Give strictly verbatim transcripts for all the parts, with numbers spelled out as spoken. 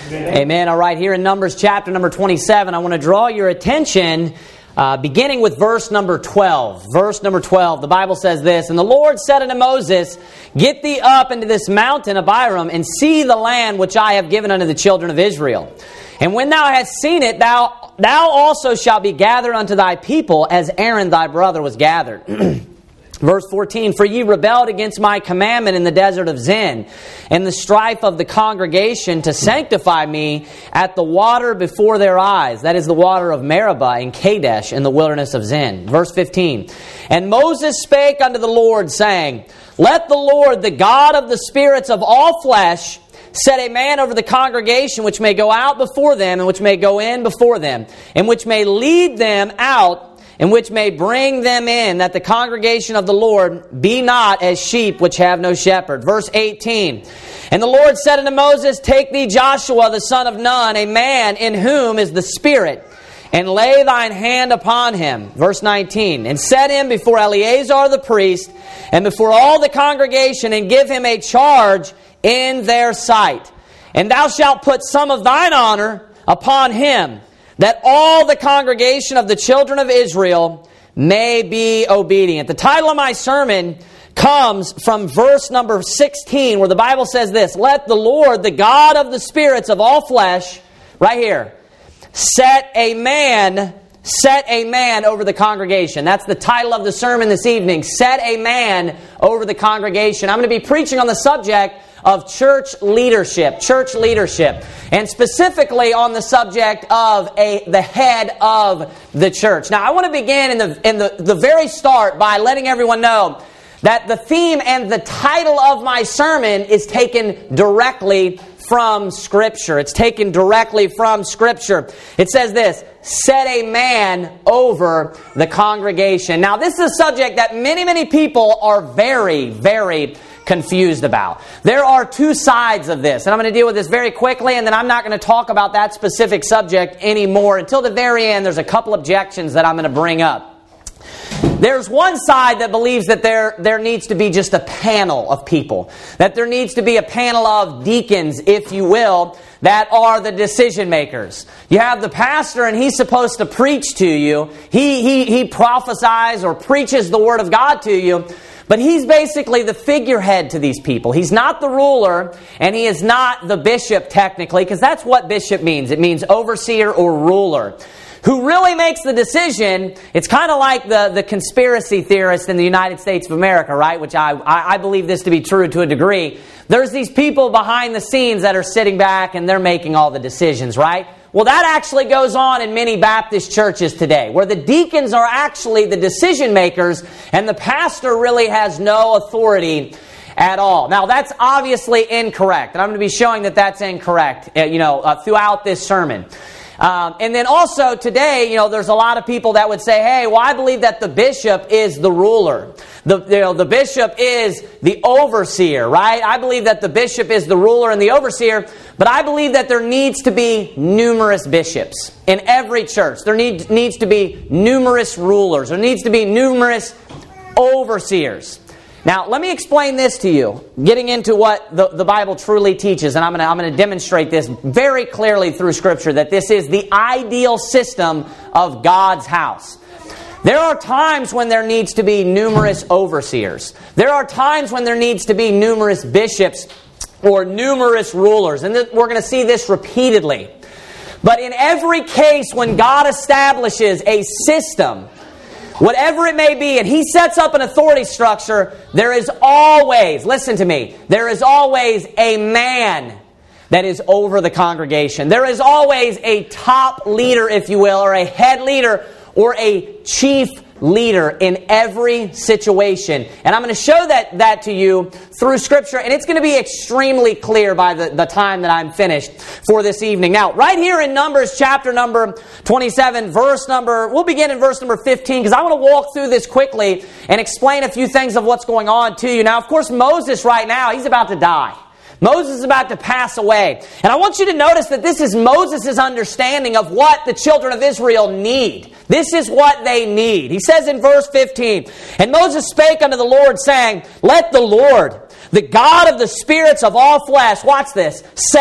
Amen. Amen. All right, here in Numbers chapter number twenty-seven, I want to draw your attention uh, beginning with verse number twelve. Verse number twelve, the Bible says this, "And the Lord said unto Moses, Get thee up into this mountain of Abiram, and see the land which I have given unto the children of Israel. And when thou hast seen it, thou, thou also shalt be gathered unto thy people, as Aaron thy brother was gathered." Verse fourteen, "For ye rebelled against my commandment in the desert of Zin, and the strife of the congregation to sanctify me at the water before their eyes." That is the water of Meribah in Kadesh in the wilderness of Zin. Verse fifteen, "And Moses spake unto the Lord, saying, Let the Lord, the God of the spirits of all flesh, set a man over the congregation which may go out before them, and which may go in before them, and which may lead them out, and which may bring them in, that the congregation of the Lord be not as sheep which have no shepherd." Verse eighteen, "And the Lord said unto Moses, Take thee Joshua the son of Nun, a man in whom is the Spirit, and lay thine hand upon him." Verse nineteen, "And set him before Eleazar the priest, and before all the congregation, and give him a charge in their sight. And thou shalt put some of thine honor upon him, that all the congregation of the children of Israel may be obedient." The title of my sermon comes from verse number sixteen, where the Bible says this, "Let the Lord, the God of the spirits of all flesh," right here, set a man, set a man over the congregation." That's the title of the sermon this evening, "Set a man over the congregation." I'm going to be preaching on the subject of church leadership, church leadership, and specifically on the subject of a the head of the church. Now, I want to begin in the in the, the very start by letting everyone know that the theme and the title of my sermon is taken directly from Scripture. It's taken directly from Scripture. It says this, "Set a man over the congregation." Now, this is a subject that many, many people are very, very confused about. There are two sides of this, and I'm going to deal with this very quickly, and then I'm not going to talk about that specific subject anymore. Until the very end, there's a couple objections that I'm going to bring up. There's one side that believes that there, there needs to be just a panel of people, that there needs to be a panel of deacons, if you will, that are the decision makers. You have the pastor, and he's supposed to preach to you. He, he, he prophesies or preaches the Word of God to you. But he's basically the figurehead to these people. He's not the ruler, and he is not the bishop technically, because that's what bishop means. It means overseer or ruler. Who really makes the decision? It's kind of like the, the conspiracy theorist in the United States of America, right? Which I, I, I believe this to be true to a degree. There's these people behind the scenes that are sitting back and they're making all the decisions, right? Well, that actually goes on in many Baptist churches today, where the deacons are actually the decision makers and the pastor really has no authority at all. Now, that's obviously incorrect, and I'm going to be showing that that's incorrect, you know, uh, throughout this sermon. Um, and then also today, you know, there's a lot of people that would say, hey, well, I believe that the bishop is the ruler. The, you know, the bishop is the overseer, right? I believe that the bishop is the ruler and the overseer, but I believe that there needs to be numerous bishops in every church. There need, needs to be numerous rulers. There needs to be numerous overseers. Now, let me explain this to you, getting into what the, the Bible truly teaches, and I'm going to I'm going to demonstrate this very clearly through Scripture, that this is the ideal system of God's house. There are times when there needs to be numerous overseers. There are times when there needs to be numerous bishops or numerous rulers, and th- we're going to see this repeatedly. But in every case when God establishes a system, whatever it may be, and He sets up an authority structure, there is always, listen to me, there is always a man that is over the congregation. There is always a top leader, if you will, or a head leader, or a chief leader in every situation. And I'm going to show that, that to you through Scripture, and it's going to be extremely clear by the, the time that I'm finished for this evening. Now, right here in Numbers chapter number twenty-seven, verse number, we'll begin in verse number fifteen, because I want to walk through this quickly and explain a few things of what's going on to you. Now, of course, Moses right now, he's about to die. Moses is about to pass away. And I want you to notice that this is Moses' understanding of what the children of Israel need. This is what they need. He says in verse fifteen, "And Moses spake unto the Lord, saying, Let the Lord, the God of the spirits of all flesh," watch this, "set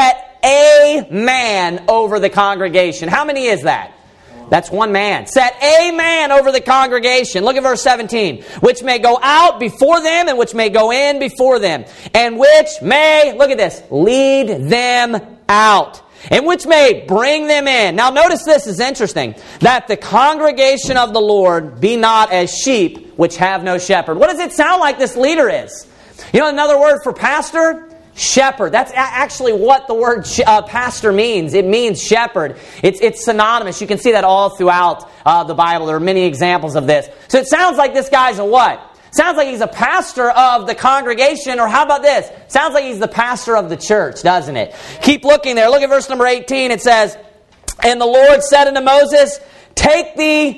a man over the congregation. How many is that? That's one man. Set a man over the congregation. Look at verse seventeen. Which may go out before them and which may go in before them. And which may, look at this, lead them out. And which may bring them in. Now notice this is interesting. That the congregation of the Lord be not as sheep which have no shepherd. What does it sound like this leader is? You know another word for pastor? Shepherd. That's actually what the word uh, pastor means. It means shepherd. It's, it's synonymous. You can see that all throughout uh, the Bible. There are many examples of this. So it sounds like this guy's a what? Sounds like he's a pastor of the congregation, or how about this? Sounds like he's the pastor of the church, doesn't it? Keep looking there. Look at verse number eighteen. It says, And the Lord said unto Moses, Take thee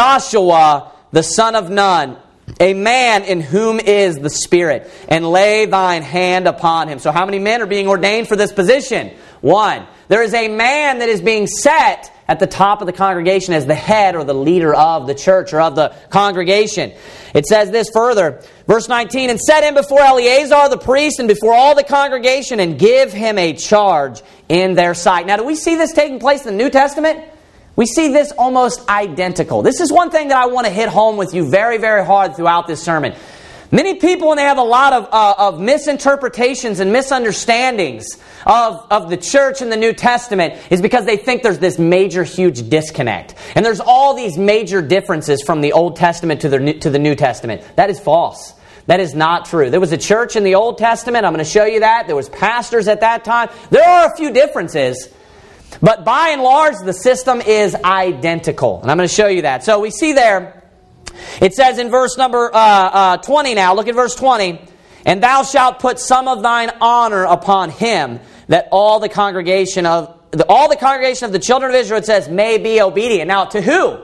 Joshua, the son of Nun, a man in whom is the Spirit, and lay thine hand upon him. So how many men are being ordained for this position? One. There is a man that is being set at the top of the congregation as the head or the leader of the church or of the congregation. It says this further, verse nineteen, And set him before Eleazar the priest and before all the congregation, and give him a charge in their sight. Now, do we see this taking place in the New Testament? We see this almost identical. This is one thing that I want to hit home with you very, very hard throughout this sermon. Many people, when they have a lot of, uh, of misinterpretations and misunderstandings of, of the church in the New Testament, is because they think there's this major, huge disconnect. And there's all these major differences from the Old Testament to the, to the New Testament. That is false. That is not true. There was a church in the Old Testament. I'm going to show you that. There was pastors at that time. There are a few differences. But by and large, the system is identical. And I'm going to show you that. So we see there, it says in verse number uh, uh, twenty now, look at verse twenty. And thou shalt put some of thine honor upon him, that all the congregation of the, all the congregation of the children of Israel, it says, may be obedient. Now to who?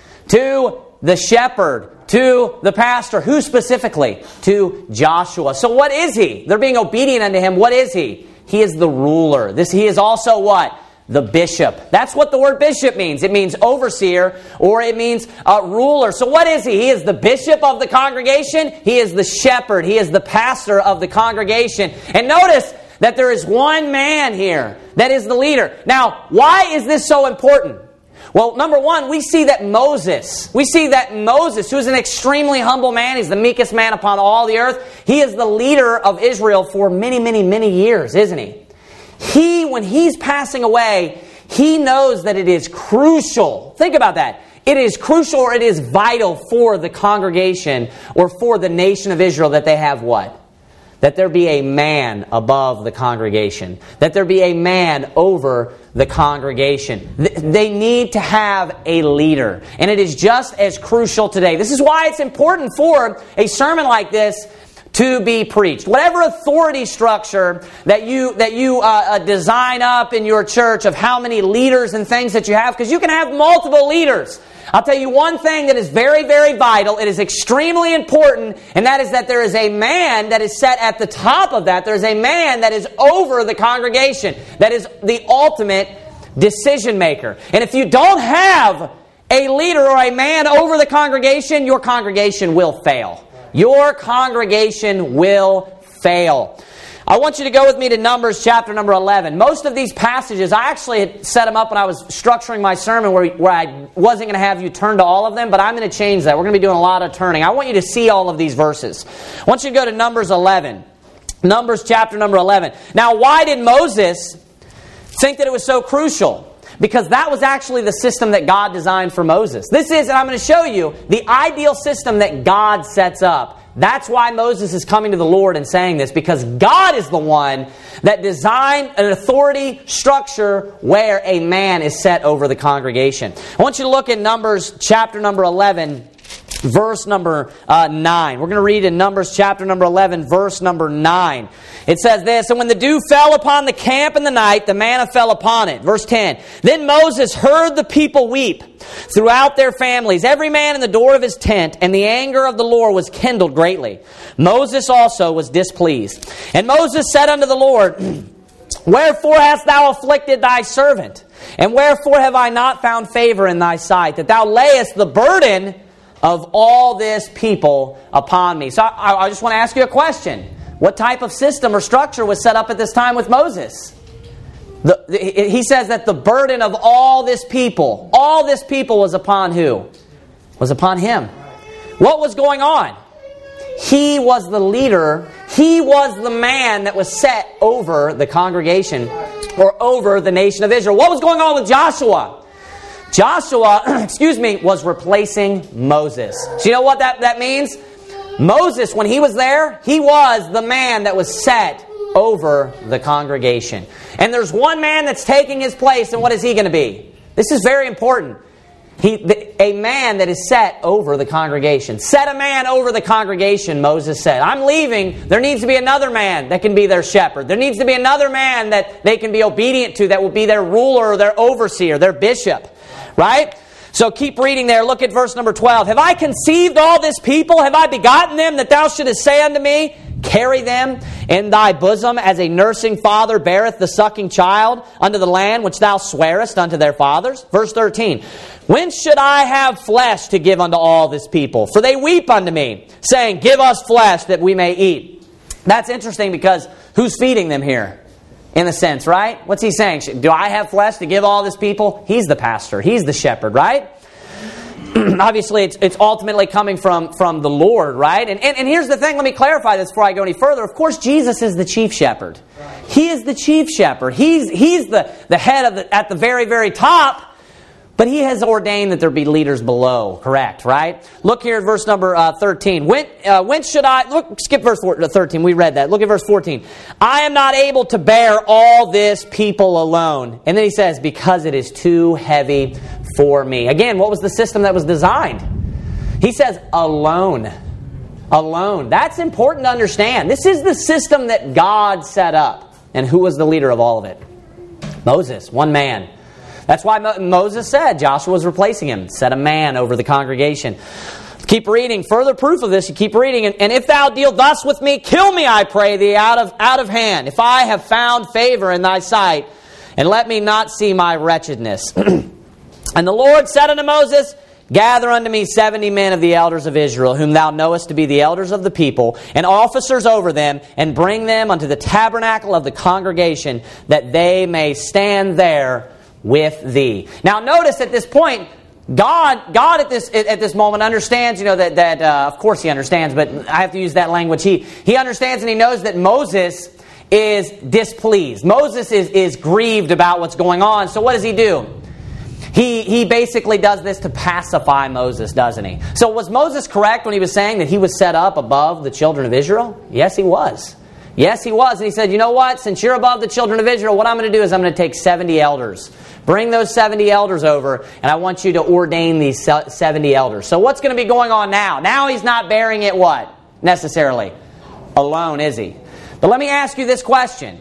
To the shepherd, to the pastor. Who specifically? To Joshua. So what is he? They're being obedient unto him. What is he? He is the ruler. This he is also what? The bishop. That's what the word bishop means. It means overseer, or it means uh, ruler. So what is he? He is the bishop of the congregation. He is the shepherd. He is the pastor of the congregation. And notice that there is one man here that is the leader. Now, why is this so important? Well, number one, we see that Moses, we see that Moses, who is an extremely humble man, he's the meekest man upon all the earth. He is the leader of Israel for many, many, many years, isn't he? He, when he's passing away, he knows that it is crucial. Think about that. It is crucial, or it is vital for the congregation or for the nation of Israel that they have what? That there be a man above the congregation. That there be a man over the congregation. They need to have a leader. And it is just as crucial today. This is why it's important for a sermon like this to be preached. Whatever authority structure that you that you uh, design up in your church of how many leaders and things that you have, because you can have multiple leaders. I'll tell you one thing that is very, very vital. It is extremely important, and that is that there is a man that is set at the top of that. There is a man that is over the congregation. That is the ultimate decision maker. And if you don't have a leader or a man over the congregation, your congregation will fail. Your congregation will fail. I want you to go with me to Numbers chapter number eleven. Most of these passages, I actually had set them up when I was structuring my sermon where, where I wasn't going to have you turn to all of them, but I'm going to change that. We're going to be doing a lot of turning. I want you to see all of these verses. I want you to go to Numbers eleven. Numbers chapter number eleven. Now, why did Moses think that it was so crucial? Because that was actually the system that God designed for Moses. This is, and I'm going to show you, the ideal system that God sets up. That's why Moses is coming to the Lord and saying this, because God is the one that designed an authority structure where a man is set over the congregation. I want you to look at Numbers chapter number eleven, verse number uh, nine. We're going to read in Numbers chapter number eleven, verse number nine. It says this, And when the dew fell upon the camp in the night, the manna fell upon it. Verse ten. Then Moses heard the people weep throughout their families, every man in the door of his tent, and the anger of the Lord was kindled greatly. Moses also was displeased. And Moses said unto the Lord, Wherefore hast thou afflicted thy servant? And wherefore have I not found favor in thy sight, that thou layest the burden of all this people upon me? So I, I just want to ask you a question. What type of system or structure was set up at this time with Moses? The, he says that the burden of all this people, all this people was upon who? Was upon him. What was going on? He was the leader. He was the man that was set over the congregation or over the nation of Israel. What was going on with Joshua? Joshua, excuse me, was replacing Moses. So you know what that, that means? Moses, when he was there, he was the man that was set over the congregation. And there's one man that's taking his place, and what is he going to be? This is very important. He, the, a man that is set over the congregation. Set a man over the congregation, Moses said. I'm leaving. There needs to be another man that can be their shepherd. There needs to be another man that they can be obedient to, that will be their ruler or their overseer, their bishop. Right? So keep reading there. Look at verse number twelve. Have I conceived all this people? Have I begotten them that thou shouldest say unto me, carry them in thy bosom as a nursing father beareth the sucking child unto the land which thou swearest unto their fathers? Verse thirteen. When should I have flesh to give unto all this people? For they weep unto me, saying, give us flesh that we may eat. That's interesting because who's feeding them here? In a sense, right? What's he saying? Do I have flesh to give all this people? He's the pastor. He's the shepherd, right? Obviously, it's, it's ultimately coming from, from the Lord, right? And, and, and here's the thing. Let me clarify this before I go any further. Of course, Jesus is the chief shepherd. He is the chief shepherd. He's, he's the, the head of the, at the very, very top. But he has ordained that there be leaders below, correct, right? Look here at verse number uh, thirteen. When, uh, when should I... Look, skip verse thirteen. We read that. Look at verse fourteen. I am not able to bear all this people alone. And then he says, because it is too heavy for me. Again, what was the system that was designed? He says, alone. Alone. That's important to understand. This is the system that God set up. And who was the leader of all of it? Moses, one man. That's why Mo- Moses said Joshua was replacing him. Set a man over the congregation. Keep reading. Further proof of this, you keep reading. And, and if thou deal thus with me, kill me, I pray thee, out of, out of hand. If I have found favor in thy sight, and let me not see my wretchedness. And the Lord said unto Moses, gather unto me seventy men of the elders of Israel, whom thou knowest to be the elders of the people, and officers over them, and bring them unto the tabernacle of the congregation, that they may stand there with thee. Now notice at this point, God, God at this at this moment understands, you know, that that uh, of course He understands, but I have to use that language. He He understands and He knows that Moses is displeased. Moses is is grieved about what's going on. So what does he do? He he basically does this to pacify Moses, doesn't he? So was Moses correct when he was saying that he was set up above the children of Israel? Yes, he was. Yes, he was. And he said, you know what? Since you're above the children of Israel, what I'm going to do is I'm going to take seventy elders. Bring those seventy elders over, and I want you to ordain these seventy elders. So what's going to be going on now? Now he's not bearing it what? Necessarily. Alone, is he? But let me ask you this question.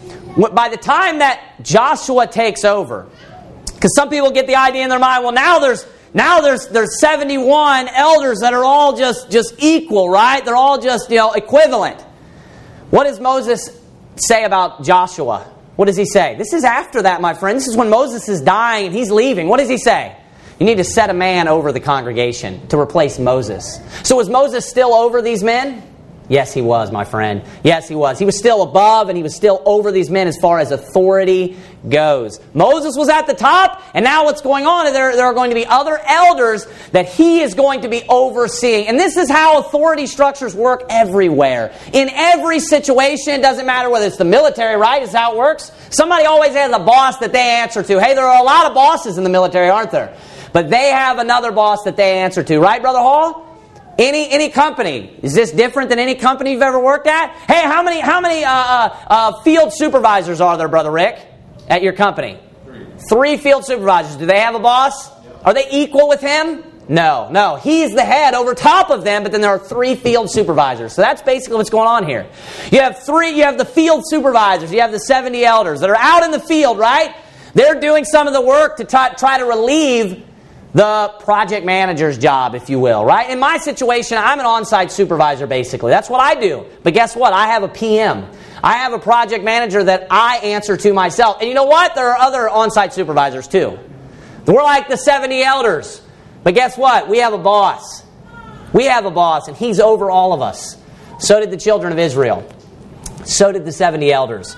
By the time that Joshua takes over, because some people get the idea in their mind, well, now there's now there's there's seventy-one elders that are all just, just equal, right? They're all just, you know, equivalent. What does Moses say about Joshua? What does he say? This is after that, my friend. This is when Moses is dying and he's leaving. What does he say? You need to set a man over the congregation to replace Moses. So was Moses still over these men? Yes, he was, my friend. Yes, he was. He was still above and he was still over these men as far as authority goes. Moses was at the top, and now what's going on is there, there are going to be other elders that he is going to be overseeing. And this is how authority structures work everywhere. In every situation, it doesn't matter whether it's the military, right? Is how it works. Somebody always has a boss that they answer to. Hey, there are a lot of bosses in the military, aren't there? But they have another boss that they answer to. Right, Brother Hall? Any any company, is this different than any company you've ever worked at? Hey, how many how many uh, uh, uh, field supervisors are there, Brother Rick, at your company? Three. Three field supervisors. Do they have a boss? Yep. Are they equal with him? No, no. He's the head over top of them, but then there are three field supervisors. So that's basically what's going on here. You have three. You have the field supervisors. You have the seventy elders that are out in the field, right? They're doing some of the work to t- try to relieve the project manager's job, if you will, right? In my situation, I'm an on-site supervisor, basically. That's what I do. But guess what? I have a P M. I have a project manager that I answer to myself. And you know what? There are other on-site supervisors, too. We're like the seventy elders. But guess what? We have a boss. We have a boss, and he's over all of us. So did the children of Israel. So did the seventy elders.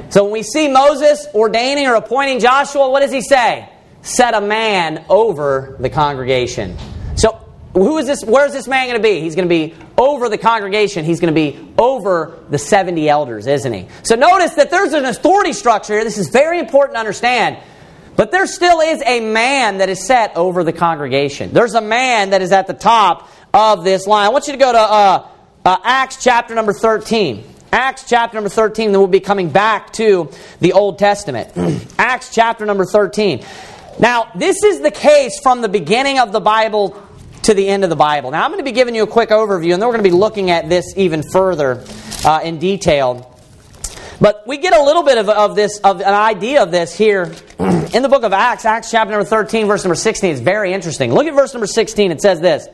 So when we see Moses ordaining or appointing Joshua, what does he say? Set a man over the congregation. So who is this? Where is this man going to be? He's going to be over the congregation. He's going to be over the seventy elders, isn't he? So notice that there's an authority structure here. This is very important to understand. But there still is a man that is set over the congregation. There's a man that is at the top of this line. I want you to go to uh, uh, Acts chapter number thirteen. Acts chapter number thirteen, then we'll be coming back to the Old Testament. Acts chapter number thirteen. Now, this is the case from the beginning of the Bible to the end of the Bible. Now, I'm going to be giving you a quick overview, and then we're going to be looking at this even further uh, in detail. But we get a little bit of, of this, of an idea of this here in the book of Acts. Acts chapter number thirteen, verse number sixteen. It's very interesting. Look at verse number sixteen. It says this.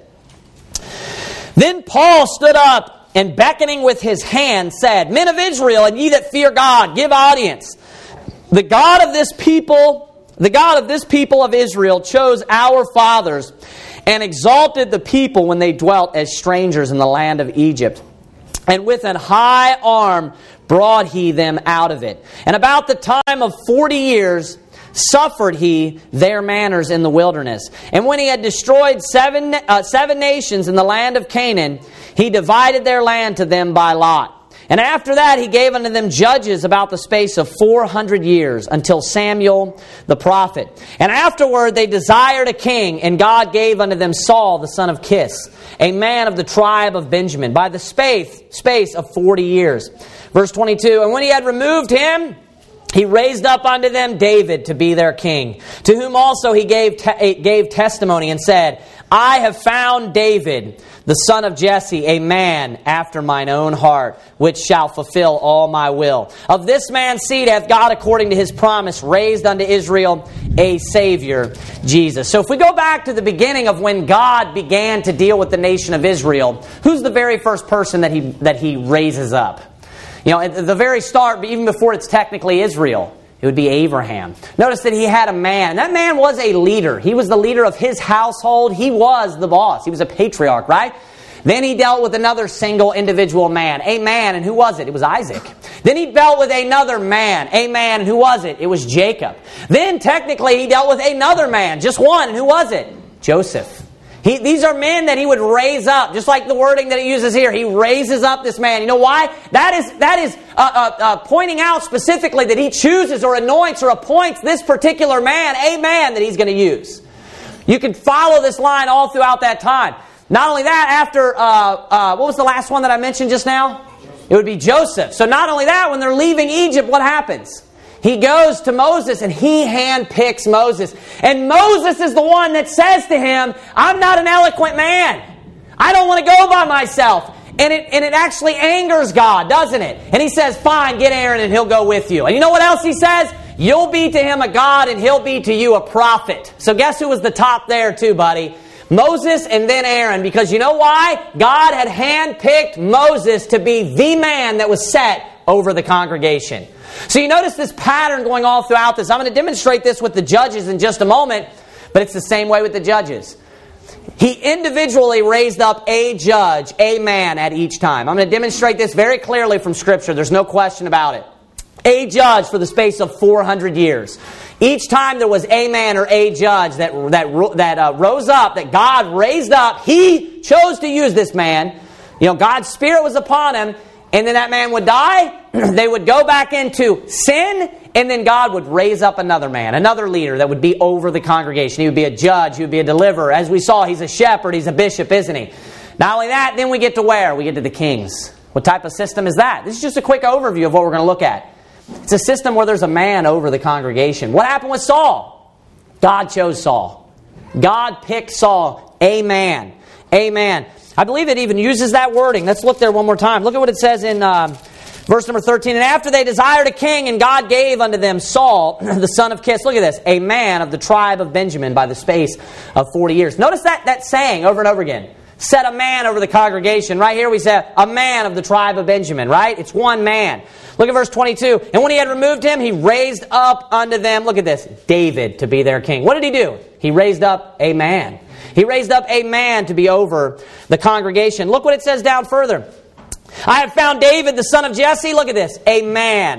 Then Paul stood up and beckoning with his hand said, Men of Israel, and ye that fear God, give audience. The God of this people, the God of this people of Israel chose our fathers and exalted the people when they dwelt as strangers in the land of Egypt. And with an high arm brought he them out of it. And about the time of forty years suffered he their manners in the wilderness. And when he had destroyed seven, uh, seven nations in the land of Canaan, he divided their land to them by lot. And after that he gave unto them judges about the space of four hundred years, until Samuel the prophet. And afterward they desired a king, and God gave unto them Saul the son of Kish, a man of the tribe of Benjamin, by the space, space of forty years. Verse twenty-two, And when he had removed him, he raised up unto them David to be their king, to whom also he gave te- gave testimony and said, I have found David, the son of Jesse, a man after mine own heart, which shall fulfill all my will. Of this man's seed hath God, according to his promise, raised unto Israel a Savior, Jesus. So if we go back to the beginning of when God began to deal with the nation of Israel, who's the very first person that he that he raises up? You know, at the very start, even before it's technically Israel, it would be Abraham. Notice that he had a man. That man was a leader. He was the leader of his household. He was the boss. He was a patriarch, right? Then he dealt with another single individual man. A man, and who was it? It was Isaac. Then he dealt with another man. A man, and who was it? It was Jacob. Then technically he dealt with another man. Just one, and who was it? Joseph. He, these are men that he would raise up, just like the wording that he uses here. He raises up this man. You know why? That is that is uh, uh, uh, pointing out specifically that he chooses or anoints or appoints this particular man, a man that he's going to use. You can follow this line all throughout that time. Not only that, after, uh, uh, what was the last one that I mentioned just now? It would be Joseph. So not only that, when they're leaving Egypt, what happens? He goes to Moses and he handpicks Moses. And Moses is the one that says to him, I'm not an eloquent man. I don't want to go by myself. And it, and it actually angers God, doesn't it? And he says, fine, get Aaron and he'll go with you. And you know what else he says? You'll be to him a God and he'll be to you a prophet. So guess who was the top there too, buddy? Moses and then Aaron. Because you know why? God had handpicked Moses to be the man that was set over the congregation. So you notice this pattern going all throughout this. I'm going to demonstrate this with the judges in just a moment, but it's the same way with the judges. He individually raised up a judge, a man at each time. I'm going to demonstrate this very clearly from Scripture. There's no question about it. A judge for the space of four hundred years. Each time there was a man or a judge that, that, that uh, rose up, that God raised up, He chose to use this man. You know, God's Spirit was upon him. And then that man would die, they would go back into sin, and then God would raise up another man, another leader that would be over the congregation. He would be a judge, he would be a deliverer. As we saw, he's a shepherd, he's a bishop, isn't he? Not only that, then we get to where? We get to the kings. What type of system is that? This is just a quick overview of what we're going to look at. It's a system where there's a man over the congregation. What happened with Saul? God chose Saul. God picked Saul, a man. A man. I believe it even uses that wording. Let's look there one more time. Look at what it says in uh, verse number thirteen. And after they desired a king, and God gave unto them Saul, the son of Kish. Look at this. A man of the tribe of Benjamin by the space of forty years. Notice that, that saying over and over again. Set a man over the congregation. Right here we say a man of the tribe of Benjamin, right? It's one man. Look at verse twenty-two. And when he had removed him, he raised up unto them, look at this, David to be their king. What did he do? He raised up a man. He raised up a man to be over the congregation. Look what it says down further. I have found David, the son of Jesse. Look at this. A man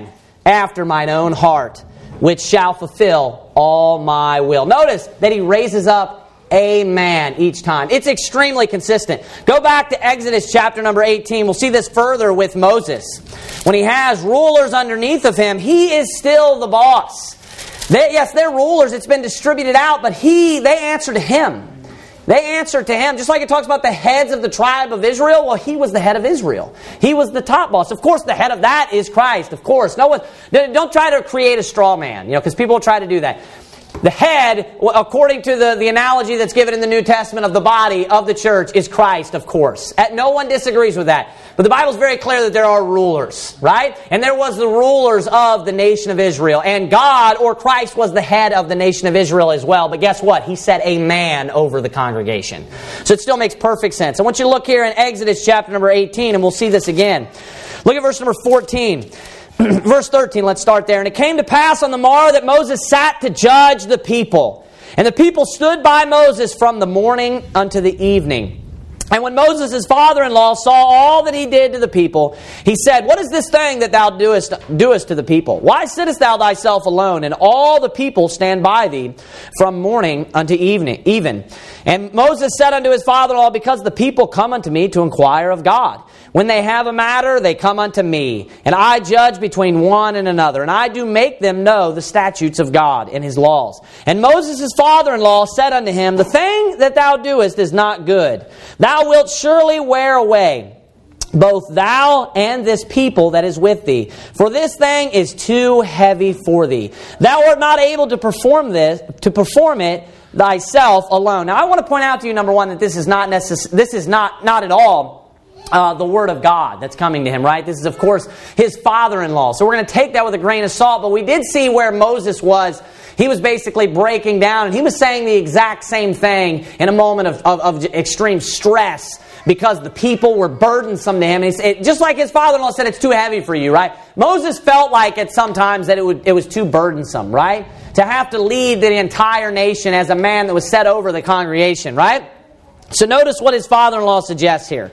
after mine own heart, which shall fulfill all my will. Notice that he raises up a man each time. It's extremely consistent. Go back to Exodus chapter number eighteen. We'll see this further with Moses. When he has rulers underneath of him, he is still the boss. They, yes, they're rulers. It's been distributed out, but he, they answer to him. They answer to him. Just like it talks about the heads of the tribe of Israel. Well, he was the head of Israel. He was the top boss. Of course, the head of that is Christ. Of course. No one, don't try to create a straw man, you know, because people will try to do that. The head, according to the, the analogy that's given in the New Testament of the body of the church, is Christ, of course. No one disagrees with that. But the Bible's very clear that there are rulers, right? And there was the rulers of the nation of Israel. And God, or Christ, was the head of the nation of Israel as well. But guess what? He set a man over the congregation. So it still makes perfect sense. I want you to look here in Exodus chapter number eighteen, and we'll see this again. Look at verse number fourteen. Verse thirteen, let's start there. And it came to pass on the morrow that Moses sat to judge the people. And the people stood by Moses from the morning unto the evening. And when Moses, his father-in-law, saw all that he did to the people, he said, What is this thing that thou doest, doest to the people? Why sittest thou thyself alone, and all the people stand by thee from morning unto evening, even? And Moses said unto his father-in-law, Because the people come unto me to inquire of God. When they have a matter, they come unto me, and I judge between one and another, and I do make them know the statutes of God and his laws. And Moses, his father-in-law, said unto him, The thing that thou doest is not good. Thou wilt surely wear away both thou and this people that is with thee. For this thing is too heavy for thee. Thou art not able to perform this, to perform it thyself alone. Now I want to point out to you, number one, that this is not necess- this is not, not at all Uh, the Word of God that's coming to him, right? This is, of course, his father-in-law. So we're going to take that with a grain of salt. But we did see where Moses was. He was basically breaking down, and he was saying the exact same thing in a moment of, of, of extreme stress because the people were burdensome to him. And he said, just like his father-in-law said, it's too heavy for you, right? Moses felt like at sometimes that it, would, it was too burdensome, right? To have to lead the entire nation as a man that was set over the congregation, right? So notice what his father-in-law suggests here.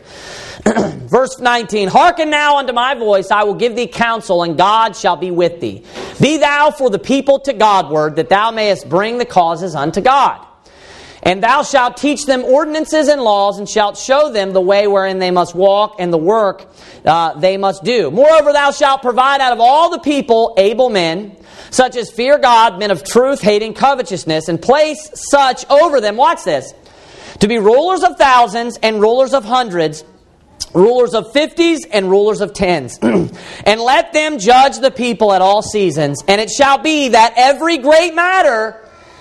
Verse nineteen, Hearken now unto my voice, I will give thee counsel, and God shall be with thee. Be thou for the people to Godward, that thou mayest bring the causes unto God. And thou shalt teach them ordinances and laws, and shalt show them the way wherein they must walk, and the work uh, they must do. Moreover, thou shalt provide out of all the people able men, such as fear God, men of truth, hating covetousness, and place such over them, watch this, to be rulers of thousands and rulers of hundreds, rulers of fifties and rulers of tens. And let them judge the people at all seasons. And it shall be that every great matter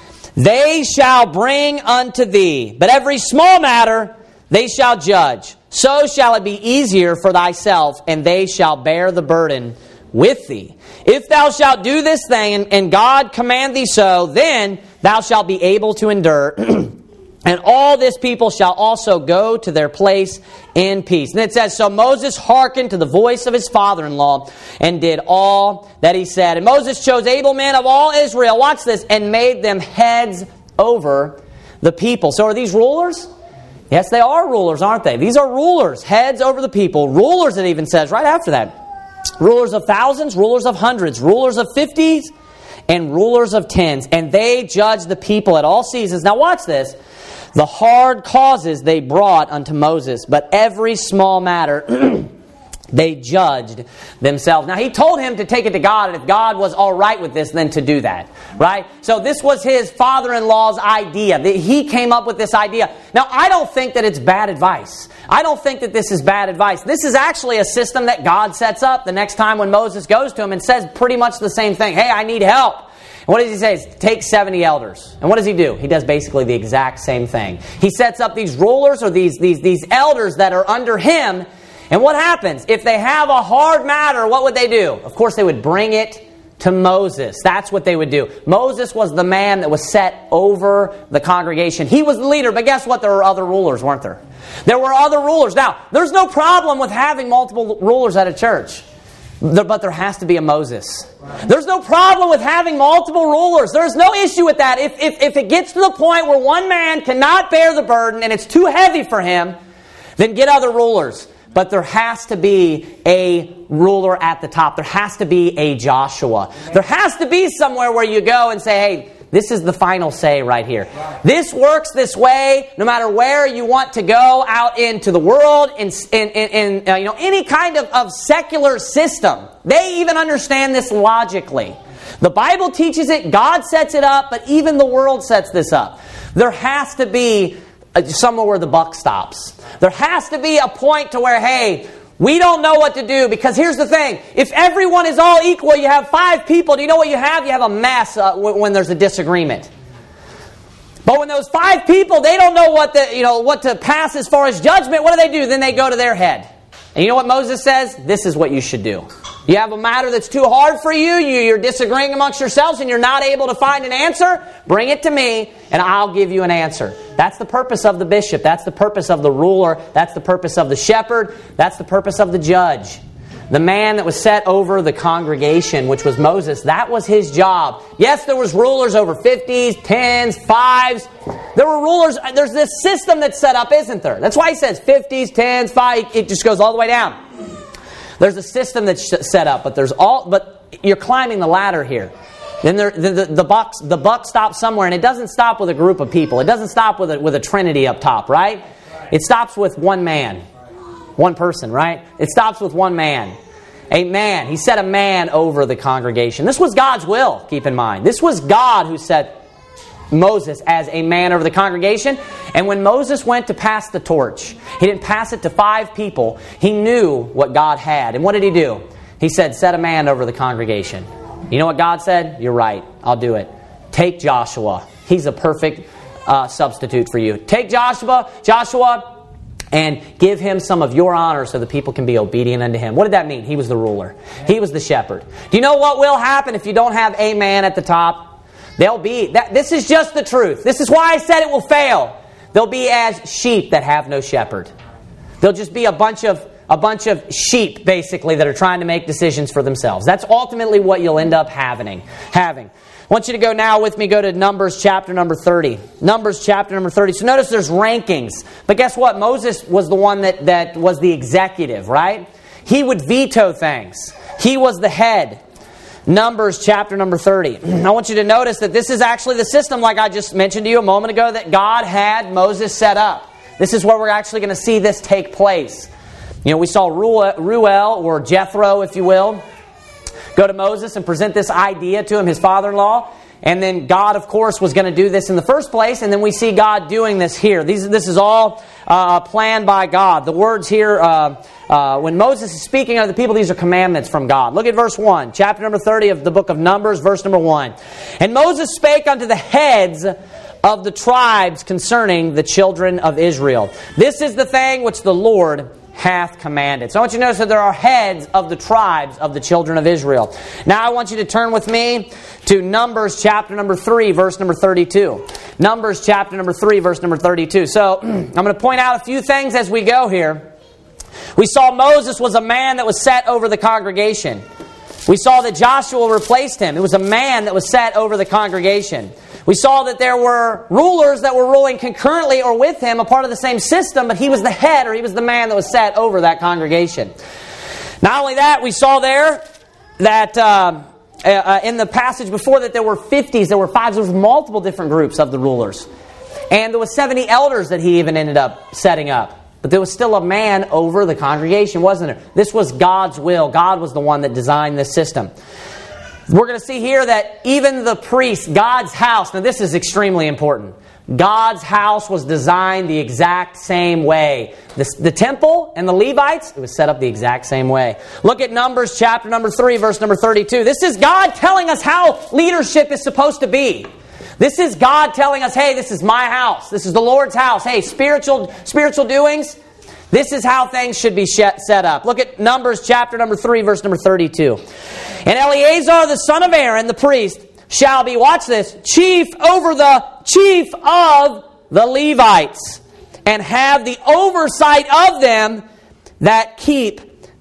they shall bring unto thee, but every small matter they shall judge. So shall it be easier for thyself, and they shall bear the burden with thee. If thou shalt do this thing, and, and God command thee so, then thou shalt be able to endure. And all this people shall also go to their place in peace. And it says, So Moses hearkened to the voice of his father-in-law and did all that he said. And Moses chose able men of all Israel, watch this, and made them heads over the people. So are these rulers? Yes, they are rulers, aren't they? These are rulers, heads over the people. Rulers, it even says right after that. Rulers of thousands, rulers of hundreds, rulers of fifties, and rulers of tens. And they judge the people at all seasons. Now watch this. The hard causes they brought unto Moses, but every small matter they judged themselves. Now he told him to take it to God, and if God was all right with this, then to do that. Right? So this was his father-in-law's idea. He came up with this idea. Now I don't think that it's bad advice. I don't think that this is bad advice. This is actually a system that God sets up the next time when Moses goes to him and says pretty much the same thing. Hey, I need help. And what does he say? Take seventy elders. And what does he do? He does basically the exact same thing. He sets up these rulers or these, these, these elders that are under him. And what happens? If they have a hard matter, what would they do? Of course, they would bring it to Moses. That's what they would do. Moses was the man that was set over the congregation. He was the leader, but guess what? There were other rulers, weren't there? There were other rulers. Now, there's no problem with having multiple rulers at a church. But there has to be a Moses. There's no problem with having multiple rulers. There's no issue with that. If, if, if it gets to the point where one man cannot bear the burden and it's too heavy for him, then get other rulers. But there has to be a ruler at the top. There has to be a Joshua. There has to be somewhere where you go and say, hey, this is the final say right here. This works this way no matter where you want to go out into the world, in, in, in, in uh, you know, any kind of, of secular system. They even understand this logically. The Bible teaches it, God sets it up, but even the world sets this up. There has to be somewhere where the buck stops. There has to be a point to where, hey, we don't know what to do, because here's the thing. If everyone is all equal, you have five people. Do you know what you have? You have a mess uh, w- when there's a disagreement. But when those five people, they don't know what the, you know, what to pass as far as judgment, what do they do? Then they go to their head. And you know what Moses says? This is what you should do. You have a matter that's too hard for you, you're disagreeing amongst yourselves, and you're not able to find an answer, bring it to me, and I'll give you an answer. That's the purpose of the bishop. That's the purpose of the ruler. That's the purpose of the shepherd. That's the purpose of the judge. The man that was set over the congregation, which was Moses, that was his job. Yes, there was rulers over fifties, tens, fives. There were rulers. There's this system that's set up, isn't there? That's why he says fifties, tens, five. It just goes all the way down. There's a system that's set up, but there's all. But you're climbing the ladder here. Then there, the, the, the buck the buck stops somewhere, and it doesn't stop with a group of people. It doesn't stop with a, with a trinity up top, right? It stops with one man, one person, right? It stops with one man, a man. He set a man over the congregation. This was God's will. Keep in mind, this was God who set Moses as a man over the congregation. And when Moses went to pass the torch, he didn't pass it to five people. He knew what God had. And what did he do? He said, set a man over the congregation. You know what God said? You're right. I'll do it. Take Joshua. He's a perfect uh, substitute for you. Take Joshua, Joshua, and give him some of your honor so the people can be obedient unto him. What did that mean? He was the ruler. He was the shepherd. Do you know what will happen if you don't have a man at the top? They'll be, that, this is just the truth. This is why I said it will fail. They'll be as sheep that have no shepherd. They'll just be a bunch of a bunch of sheep, basically, that are trying to make decisions for themselves. That's ultimately what you'll end up having. Having. I want you to go now with me, go to Numbers chapter number thirty. Numbers chapter number thirty. So notice there's rankings. But guess what? Moses was the one that, that was the executive, right? He would veto things. He was the head. Numbers chapter number thirty. I want you to notice that this is actually the system, like I just mentioned to you a moment ago, that God had Moses set up. This is where we're actually going to see this take place. You know, we saw Reuel, or Jethro, if you will, go to Moses and present this idea to him, his father-in-law. And then God, of course, was going to do this in the first place. And then we see God doing this here. These, this is all uh, planned by God. The words here, uh, uh, when Moses is speaking of the people, these are commandments from God. Look at verse one, chapter number thirty of the book of Numbers, verse number one. And Moses spake unto the heads of the tribes concerning the children of Israel. This is the thing which the Lord hath commanded. So I want you to notice that there are heads of the tribes of the children of Israel. Now I want you to turn with me to Numbers chapter number three, verse number thirty-two. Numbers chapter number three, verse number thirty-two. So I'm going to point out a few things as we go here. We saw Moses was a man that was set over the congregation. We saw that Joshua replaced him. It was a man that was set over the congregation. We saw that there were rulers that were ruling concurrently or with him, a part of the same system, but he was the head, or he was the man that was set over that congregation. Not only that, we saw there that uh, uh, in the passage before that there were fifties, there were fives, there was multiple different groups of the rulers. And there was seventy elders that he even ended up setting up. But there was still a man over the congregation, wasn't there? This was God's will. God was the one that designed this system. We're going to see here that even the priests, God's house, now this is extremely important. God's house was designed the exact same way. The, the temple and the Levites, it was set up the exact same way. Look at Numbers chapter number three, verse number thirty-two. This is God telling us how leadership is supposed to be. This is God telling us, hey, this is my house. This is the Lord's house. Hey, spiritual, spiritual doings, this is how things should be set up. Look at Numbers chapter number three, verse number thirty-two. And Eleazar, the son of Aaron, the priest, shall be, watch this, chief over the chief of the Levites, and have the oversight of them that keep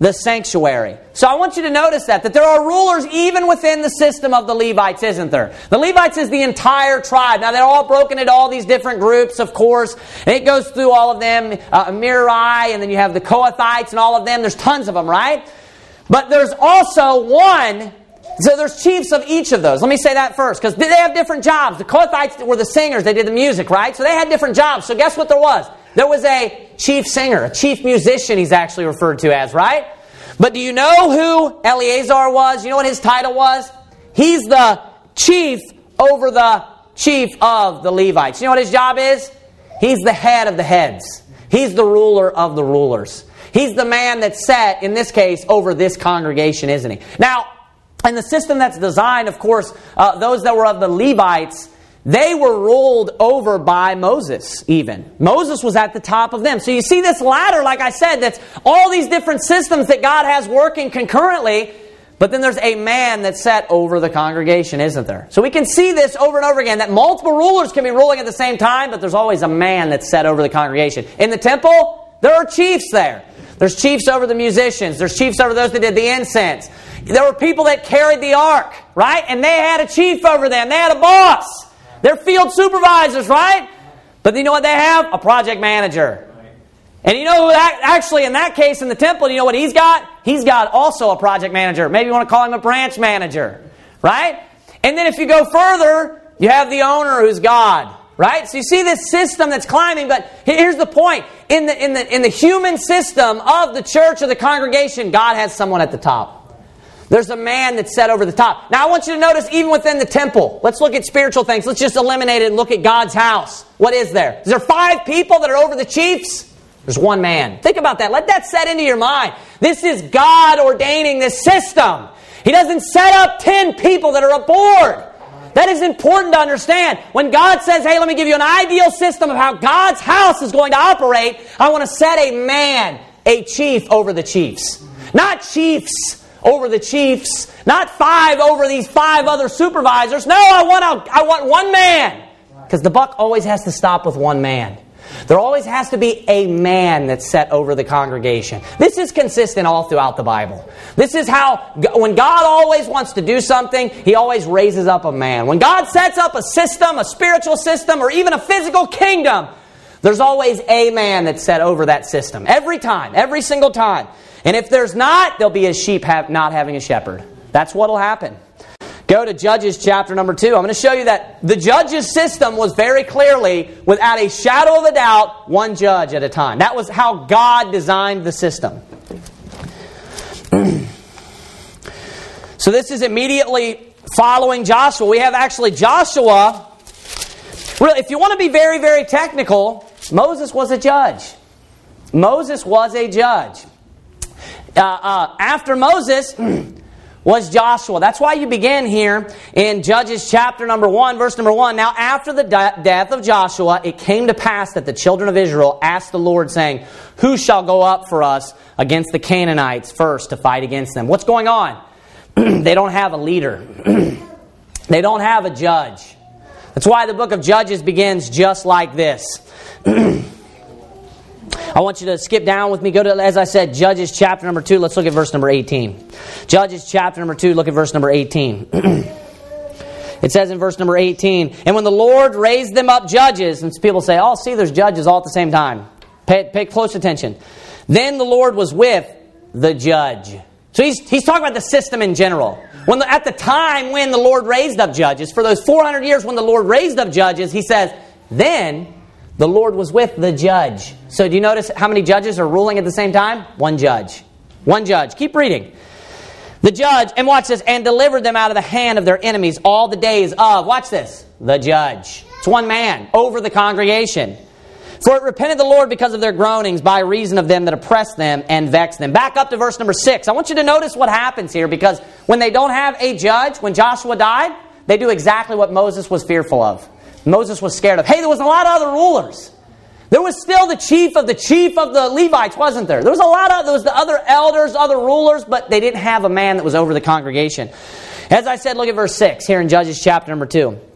the sanctuary. So I want you to notice that, that there are rulers even within the system of the Levites, isn't there? The Levites is the entire tribe. Now they're all broken into all these different groups, of course. And it goes through all of them, uh, Merari, and then you have the Kohathites and all of them. There's tons of them, right? But there's also one, so there's chiefs of each of those. Let me say that first, because they have different jobs. The Kohathites were the singers. They did the music, right? So they had different jobs. So guess what there was? There was a chief singer, a chief musician he's actually referred to as, right? But do you know who Eleazar was? You know what his title was? He's the chief over the chief of the Levites. You know what his job is? He's the head of the heads. He's the ruler of the rulers. He's the man that's set, in this case, over this congregation, isn't he? Now, in the system that's designed, of course, uh, those that were of the Levites, they were ruled over by Moses, even. Moses was at the top of them. So you see this ladder, like I said, that's all these different systems that God has working concurrently, but then there's a man that's set over the congregation, isn't there? So we can see this over and over again, that multiple rulers can be ruling at the same time, but there's always a man that's set over the congregation. In the temple, there are chiefs there. There's chiefs over the musicians. There's chiefs over those that did the incense. There were people that carried the ark, right? And they had a chief over them. They had a boss. They're field supervisors, right? But you know what they have? A project manager. And you know who that, actually in that case in the temple, you know what he's got? He's got also a project manager. Maybe you want to call him a branch manager, right? And then if you go further, you have the owner who's God, right? So you see this system that's climbing, but here's the point. In the, in the, in the human system of the church or the congregation, God has someone at the top. There's a man that's set over the top. Now I want you to notice even within the temple. Let's look at spiritual things. Let's just eliminate it and look at God's house. What is there? Is there five people that are over the chiefs? There's one man. Think about that. Let that set into your mind. This is God ordaining this system. He doesn't set up ten people that are aboard. That is important to understand. When God says, hey, let me give you an ideal system of how God's house is going to operate, I want to set a man, a chief over the chiefs. Not chiefs over the chiefs, not five over these five other supervisors. No, I want a, I want one man. Because the buck always has to stop with one man. There always has to be a man that's set over the congregation. This is consistent all throughout the Bible. This is how, when God always wants to do something, He always raises up a man. When God sets up a system, a spiritual system, or even a physical kingdom, there's always a man that's set over that system. Every time, every single time. And if there's not, there'll be a sheep have, not having a shepherd. That's what will happen. Go to Judges chapter number two. I'm going to show you that the judges' system was very clearly, without a shadow of a doubt, one judge at a time. That was how God designed the system. So this is immediately following Joshua. We have actually Joshua. Really, if you want to be very, very technical, Moses was a judge. Moses was a judge. Uh, uh, after Moses was Joshua. That's why you begin here in Judges chapter number one, verse number one. Now after the de- death of Joshua, it came to pass that the children of Israel asked the Lord, saying, who shall go up for us against the Canaanites first to fight against them? What's going on? They don't have a leader. They don't have a judge. That's why the book of Judges begins just like this. I want you to skip down with me. Go to, as I said, Judges chapter number two. Let's look at verse number eighteen. Judges chapter number two, look at verse number eighteen. It says in verse number eighteen, and when the Lord raised them up judges, and people say, oh, see, there's judges all at the same time. Pay, pay close attention. Then the Lord was with the judge. So he's, he's talking about the system in general. When the, at the time when the Lord raised up judges, for those four hundred years when the Lord raised up judges, he says, then the Lord was with the judge. So do you notice how many judges are ruling at the same time? One judge. One judge. Keep reading. The judge, and watch this, and delivered them out of the hand of their enemies all the days of, watch this, the judge. It's one man over the congregation. For it repented the Lord because of their groanings by reason of them that oppressed them and vexed them. Back up to verse number six. I want you to notice what happens here, because when they don't have a judge, when Joshua died, they do exactly what Moses was fearful of. Moses was scared of. Hey, there was a lot of other rulers. There was still the chief of the chief of the Levites, wasn't there? There was a lot of, there was the other elders, other rulers, but they didn't have a man that was over the congregation. As I said, look at verse six here in Judges chapter number two.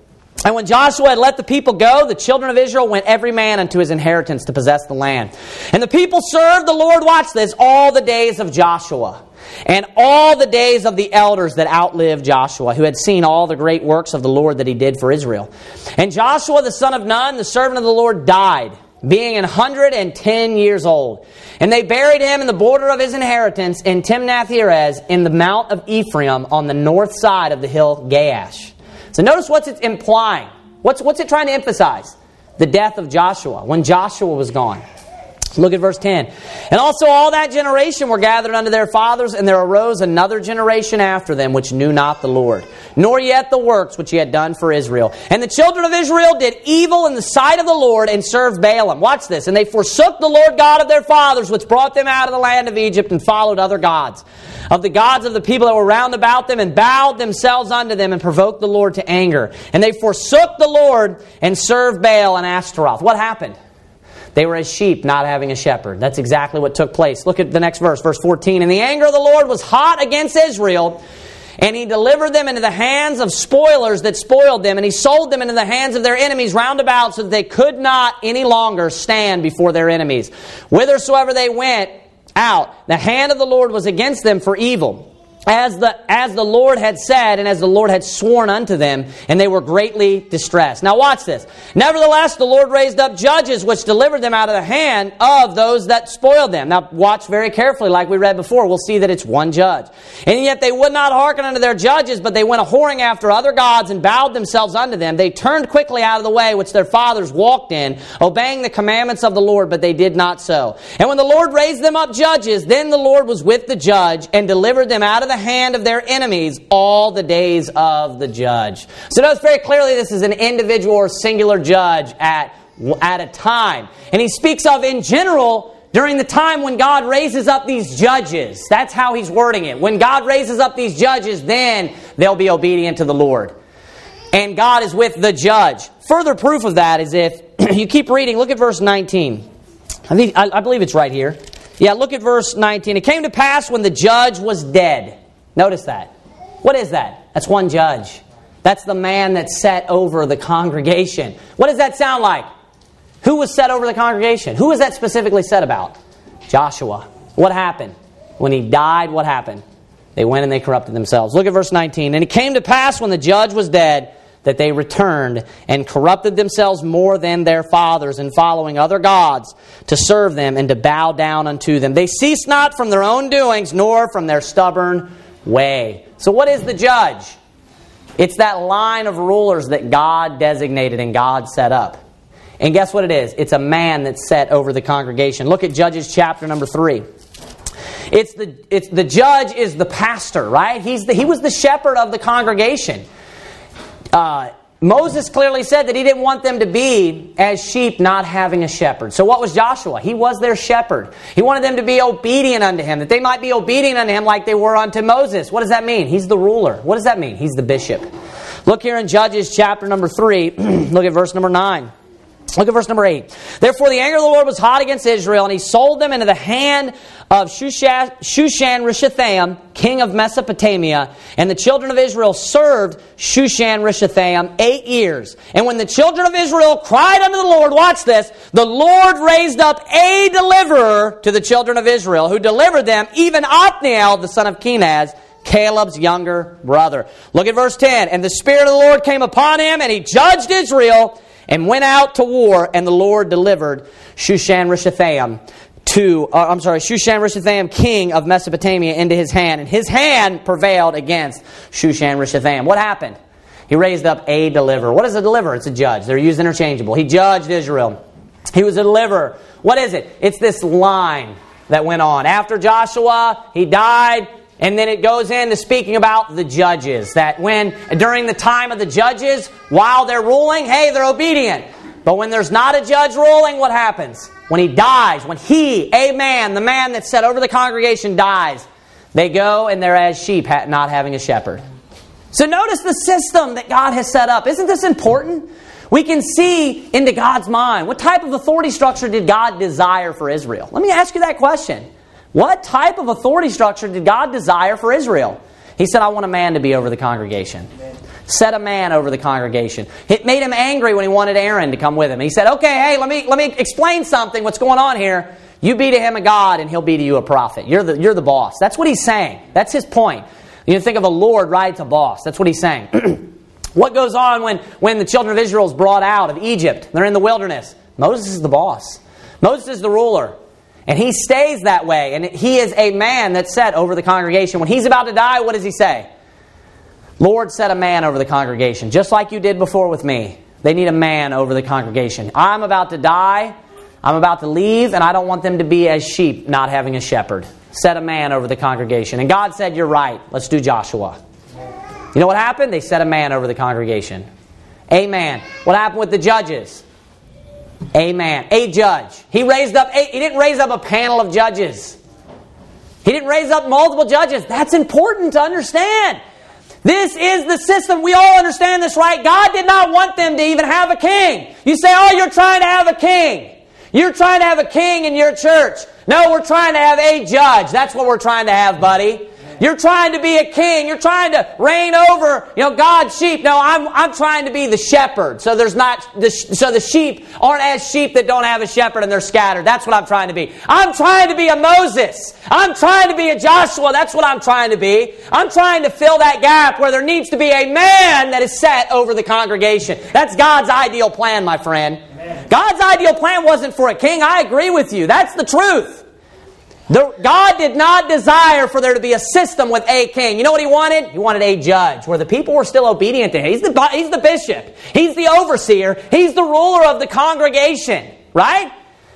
And when Joshua had let the people go, the children of Israel went every man unto his inheritance to possess the land. And the people served the Lord, watch this, all the days of Joshua, and all the days of the elders that outlived Joshua, who had seen all the great works of the Lord that he did for Israel. And Joshua the son of Nun, the servant of the Lord, died, being an hundred and ten years old. And they buried him in the border of his inheritance in Timnath-Heres in the mount of Ephraim on the north side of the hill Gaash. So notice what's it implying. What's, what's it trying to emphasize? The death of Joshua, when Joshua was gone. Look at verse ten. And also all that generation were gathered unto their fathers, and there arose another generation after them, which knew not the Lord, nor yet the works which he had done for Israel. And the children of Israel did evil in the sight of the Lord, and served Baalim. Watch this. And they forsook the Lord God of their fathers, which brought them out of the land of Egypt, and followed other gods, of the gods of the people that were round about them, and bowed themselves unto them, and provoked the Lord to anger. And they forsook the Lord, and served Baal and Ashtaroth. What happened? They were as sheep not having a shepherd. That's exactly what took place. Look at the next verse, verse fourteen. And the anger of the Lord was hot against Israel, and he delivered them into the hands of spoilers that spoiled them, and he sold them into the hands of their enemies round about, so that they could not any longer stand before their enemies. Whithersoever they went out, the hand of the Lord was against them for evil, as the as the Lord had said, and as the Lord had sworn unto them, and they were greatly distressed. Now watch this. Nevertheless, the Lord raised up judges, which delivered them out of the hand of those that spoiled them. Now watch very carefully, like we read before. We'll see that it's one judge. And yet they would not hearken unto their judges, but they went a-whoring after other gods, and bowed themselves unto them. They turned quickly out of the way which their fathers walked in, obeying the commandments of the Lord, but they did not so. And when the Lord raised them up judges, then the Lord was with the judge, and delivered them out of the hand of their enemies all the days of the judge. So notice very clearly this is an individual or singular judge at, at a time. And he speaks of in general during the time when God raises up these judges. That's how he's wording it. When God raises up these judges, then they'll be obedient to the Lord. And God is with the judge. Further proof of that is if you keep reading, look at verse nineteen. I, think, I, I believe it's right here. Yeah, look at verse nineteen. It came to pass when the judge was dead. Notice that. What is that? That's one judge. That's the man that's set over the congregation. What does that sound like? Who was set over the congregation? Who was that specifically said about? Joshua. What happened? When he died, what happened? They went and they corrupted themselves. Look at verse nineteen. And it came to pass when the judge was dead, that they returned and corrupted themselves more than their fathers in following other gods to serve them and to bow down unto them. They ceased not from their own doings, nor from their stubborn way. So what is the judge? It's that line of rulers that God designated and God set up. And guess what it is? It's a man that's set over the congregation. Look at Judges chapter number three. It's the it's the judge is the pastor, right? He's the, he was the shepherd of the congregation. Uh, Moses clearly said that he didn't want them to be as sheep not having a shepherd. So what was Joshua? He was their shepherd. He wanted them to be obedient unto him, that they might be obedient unto him like they were unto Moses. What does that mean? He's the ruler. What does that mean? He's the bishop. Look here in Judges chapter number three. Look at verse number nine. Look at verse number eight. Therefore the anger of the Lord was hot against Israel, and he sold them into the hand of Shushan-Rishathaim, king of Mesopotamia. And the children of Israel served Shushan-Rishathaim eight years. And when the children of Israel cried unto the Lord, watch this, the Lord raised up a deliverer to the children of Israel, who delivered them, even Othniel, the son of Kenaz, Caleb's younger brother. Look at verse ten. And the Spirit of the Lord came upon him, and he judged Israel, and went out to war, and the Lord delivered Shushan-Rishathaim to, uh, I'm sorry, Shushan-Rishathaim, king of Mesopotamia, into his hand. And his hand prevailed against Shushan-Rishathaim. What happened? He raised up a deliverer. What is a deliverer? It's a judge. They're used interchangeable. He judged Israel. He was a deliverer. What is it? It's this line that went on. After Joshua, he died. And then it goes into speaking about the judges. That when, during the time of the judges, while they're ruling, hey, they're obedient. But when there's not a judge ruling, what happens? When he dies, when he, a man, the man that's set over the congregation dies, they go and they're as sheep not having a shepherd. So notice the system that God has set up. Isn't this important? We can see into God's mind. What type of authority structure did God desire for Israel? Let me ask you that question. What type of authority structure did God desire for Israel? He said, I want a man to be over the congregation. Set a man over the congregation. It made him angry when he wanted Aaron to come with him. He said, okay, hey, let me let me explain something. What's going on here? You be to him a god, and he'll be to you a prophet. You're the, you're the boss. That's what he's saying. That's his point. You think of a lord, right? It's a boss. That's what he's saying. What goes on when, when the children of Israel is brought out of Egypt? They're in the wilderness. Moses is the boss. Moses is the ruler. And he stays that way. And he is a man that's set over the congregation. When he's about to die, what does he say? Lord, set a man over the congregation. Just like you did before with me. They need a man over the congregation. I'm about to die. I'm about to leave. And I don't want them to be as sheep, not having a shepherd. Set a man over the congregation. And God said, you're right. Let's do Joshua. You know what happened? They set a man over the congregation. A man. What happened with the judges? A man. A judge. He raised up. A, he didn't raise up a panel of judges. He didn't raise up multiple judges. That's important to understand. This is the system. We all understand this, right? God did not want them to even have a king. You say, oh, you're trying to have a king. You're trying to have a king in your church. No, we're trying to have a judge. That's what we're trying to have, buddy. You're trying to be a king. You're trying to reign over, you know, God's sheep. No, I'm I'm trying to be the shepherd. So there's not the, so the sheep aren't as sheep that don't have a shepherd and they're scattered. That's what I'm trying to be. I'm trying to be a Moses. I'm trying to be a Joshua. That's what I'm trying to be. I'm trying to fill that gap where there needs to be a man that is set over the congregation. That's God's ideal plan, my friend. Amen. God's ideal plan wasn't for a king. I agree with you. That's the truth. The, God did not desire for there to be a system with a king. You know what He wanted? He wanted a judge, where the people were still obedient to Him. He's the, he's the bishop. He's the overseer. He's the ruler of the congregation. Right?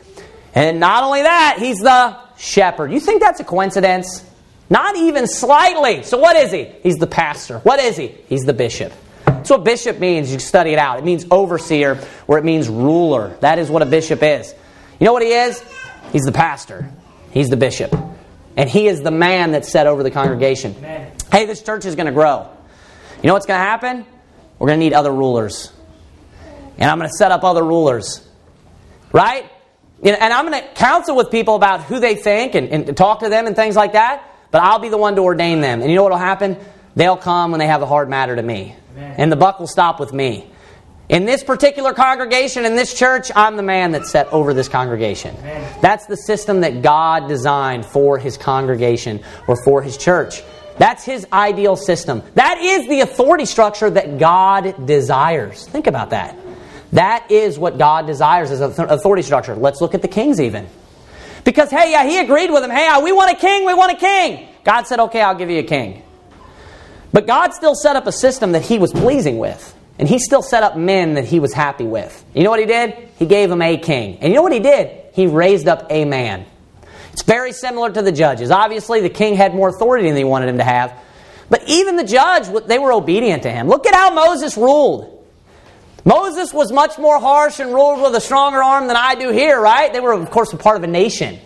And not only that, He's the shepherd. You think that's a coincidence? Not even slightly. So what is He? He's the pastor. What is He? He's the bishop. That's what bishop means. You study it out. It means overseer, or it means ruler. That is what a bishop is. You know what he is? He's the pastor. He's the bishop. And he is the man that's set over the congregation. Amen. Hey, this church is going to grow. You know what's going to happen? We're going to need other rulers. And I'm going to set up other rulers. Right? And I'm going to counsel with people about who they think and, and talk to them and things like that. But I'll be the one to ordain them. And you know what will happen? They'll come when they have a hard matter to me. Amen. And the buck will stop with me. In this particular congregation, in this church, I'm the man that's set over this congregation. Amen. That's the system that God designed for His congregation or for His church. That's His ideal system. That is the authority structure that God desires. Think about that. That is what God desires as an authority structure. Let's look at the kings even. Because, hey, yeah, He agreed with them. Hey, we want a king, we want a king. God said, okay, I'll give you a king. But God still set up a system that He was pleasing with. And He still set up men that He was happy with. You know what He did? He gave them a king. And you know what He did? He raised up a man. It's very similar to the judges. Obviously, the king had more authority than He wanted him to have. But even the judge, they were obedient to him. Look at how Moses ruled. Moses was much more harsh and ruled with a stronger arm than I do here, right? They were, of course, a part of a nation.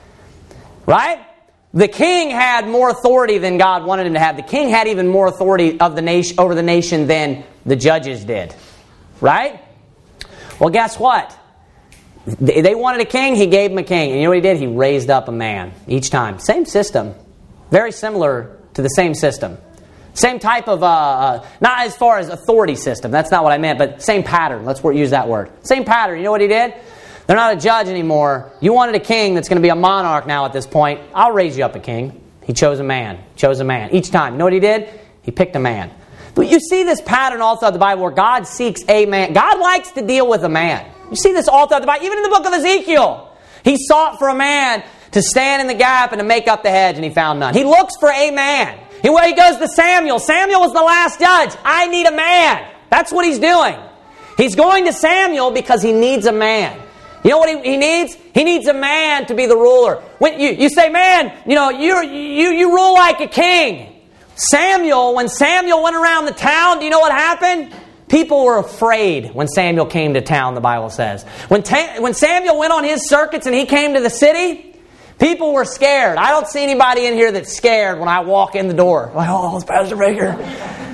Right? The king had more authority than God wanted him to have. The king had even more authority of the nation over the nation than the judges did. Right? Well, guess what? They wanted a king, He gave them a king. And you know what He did? He raised up a man each time. Same system. Very similar to the same system. Same type of, uh, uh, not as far as authority system. That's not what I meant, but same pattern. Let's use that word. Same pattern. You know what He did? They're not a judge anymore. You wanted a king that's going to be a monarch now at this point. I'll raise you up a king. He chose a man. Chose a man. Each time. You know what He did? He picked a man. But you see this pattern all throughout the Bible where God seeks a man. God likes to deal with a man. You see this all throughout the Bible. Even in the book of Ezekiel. He sought for a man to stand in the gap and to make up the hedge, and He found none. He looks for a man. He, well, he goes to Samuel. Samuel was the last judge. I need a man. That's what He's doing. He's going to Samuel because He needs a man. You know what he, he needs? He needs a man to be the ruler. When you, you say, man, you know, you you you rule like a king. Samuel, when Samuel went around the town, do you know what happened? People were afraid when Samuel came to town, the Bible says. When, ta- when Samuel went on his circuits and he came to the city, people were scared. I don't see anybody in here that's scared when I walk in the door. Like, oh, it's Pastor Baker.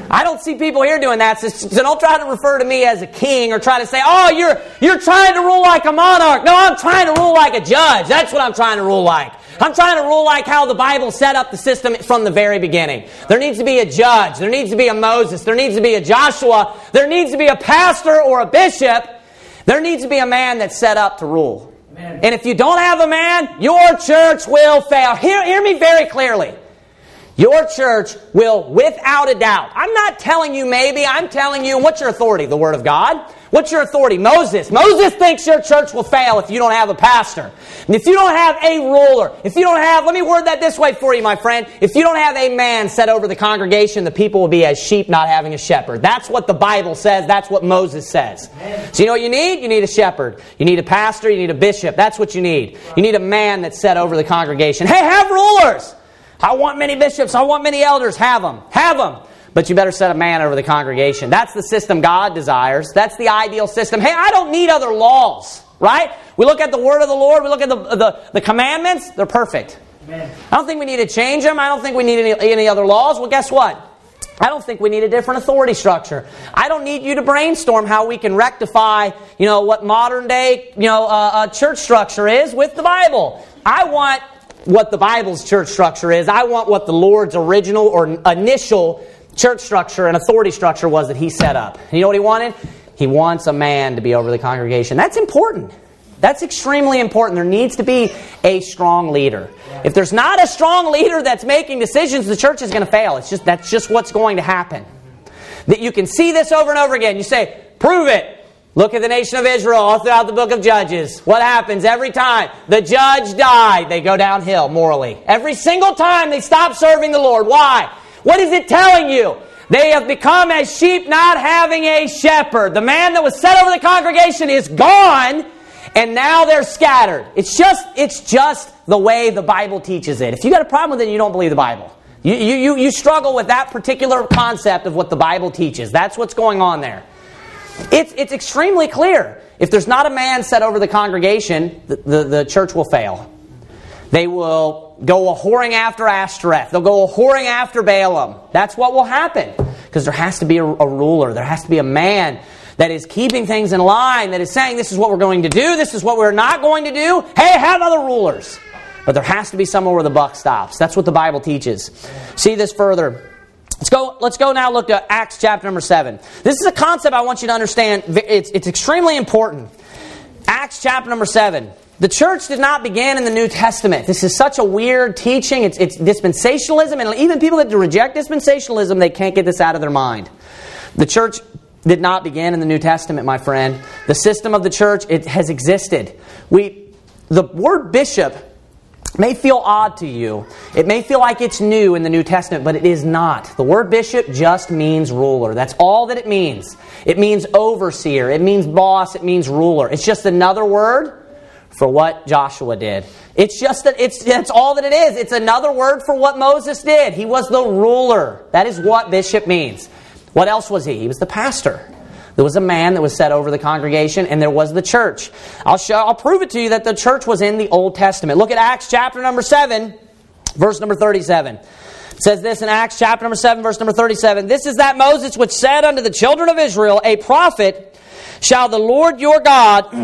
I don't see people here doing that, so don't try to refer to me as a king or try to say, oh, you're, you're trying to rule like a monarch. No, I'm trying to rule like a judge. That's what I'm trying to rule like. I'm trying to rule like how the Bible set up the system from the very beginning. There needs to be a judge. There needs to be a Moses. There needs to be a Joshua. There needs to be a pastor or a bishop. There needs to be a man that's set up to rule. Amen. And if you don't have a man, your church will fail. Hear, hear me very clearly. Your church will, without a doubt. I'm not telling you maybe. I'm telling you, what's your authority? The Word of God. What's your authority? Moses. Moses thinks your church will fail if you don't have a pastor. And if you don't have a ruler. If you don't have, let me word that this way for you, my friend. If you don't have a man set over the congregation, the people will be as sheep not having a shepherd. That's what the Bible says. That's what Moses says. Amen. So you know what you need? You need a shepherd. You need a pastor. You need a bishop. That's what you need. You need a man that's set over the congregation. Hey, have rulers. I want many bishops. I want many elders. Have them. Have them. But you better set a man over the congregation. That's the system God desires. That's the ideal system. Hey, I don't need other laws. Right? We look at the word of the Lord. We look at the, the, the commandments. They're perfect. Amen. I don't think we need to change them. I don't think we need any, any other laws. Well, guess what? I don't think we need a different authority structure. I don't need you to brainstorm how we can rectify, you know, what modern day, you know, uh, uh, church structure is with the Bible. I want what the Bible's church structure is. I want what the Lord's original or initial church structure and authority structure was that He set up. And you know what He wanted? He wants a man to be over the congregation. That's important. That's extremely important. There needs to be a strong leader. If there's not a strong leader that's making decisions, the church is going to fail. It's just that's just what's going to happen. That you can see this over and over again. You say, prove it. Look at the nation of Israel all throughout the book of Judges. What happens every time? The judge died. They go downhill morally. Every single time they stop serving the Lord. Why? What is it telling you? They have become as sheep not having a shepherd. The man that was set over the congregation is gone, and now they're scattered. It's just, it's just the way the Bible teaches it. If you got a problem with it, you don't believe the Bible. You, you, you struggle with that particular concept of what the Bible teaches. That's what's going on there. It's, it's extremely clear. If there's not a man set over the congregation, the, the, the church will fail. They will go a whoring after Ashtoreth. They'll go a whoring after Balaam. That's what will happen. Because there has to be a, a ruler. There has to be a man that is keeping things in line, that is saying this is what we're going to do, this is what we're not going to do. Hey, have other rulers. But there has to be somewhere where the buck stops. That's what the Bible teaches. See this further. Let's go, let's go now look at Acts chapter number seven. This is a concept I want you to understand. It's, it's extremely important. Acts chapter number seven. The church did not begin in the New Testament. This is such a weird teaching. It's, it's dispensationalism. And even people that reject dispensationalism, they can't get this out of their mind. The church did not begin in the New Testament, my friend. The system of the church, it has existed. We, the word bishop may feel odd to you. It may feel like it's new in the New Testament, but it is not. The word bishop just means ruler. That's all that it means. It means overseer. It means boss. It means ruler. It's just another word for what Joshua did. It's just that it's that's all that it is. It's another word for what Moses did. He was the ruler. That is what bishop means. What else was he? He was the pastor. There was a man that was set over the congregation, and there was the church. I'll show, I'll prove it to you that the church was in the Old Testament. Look at Acts chapter number seven, verse number thirty-seven. It says this in Acts chapter number seven, verse number thirty-seven. This is that Moses which said unto the children of Israel, a prophet shall the Lord your God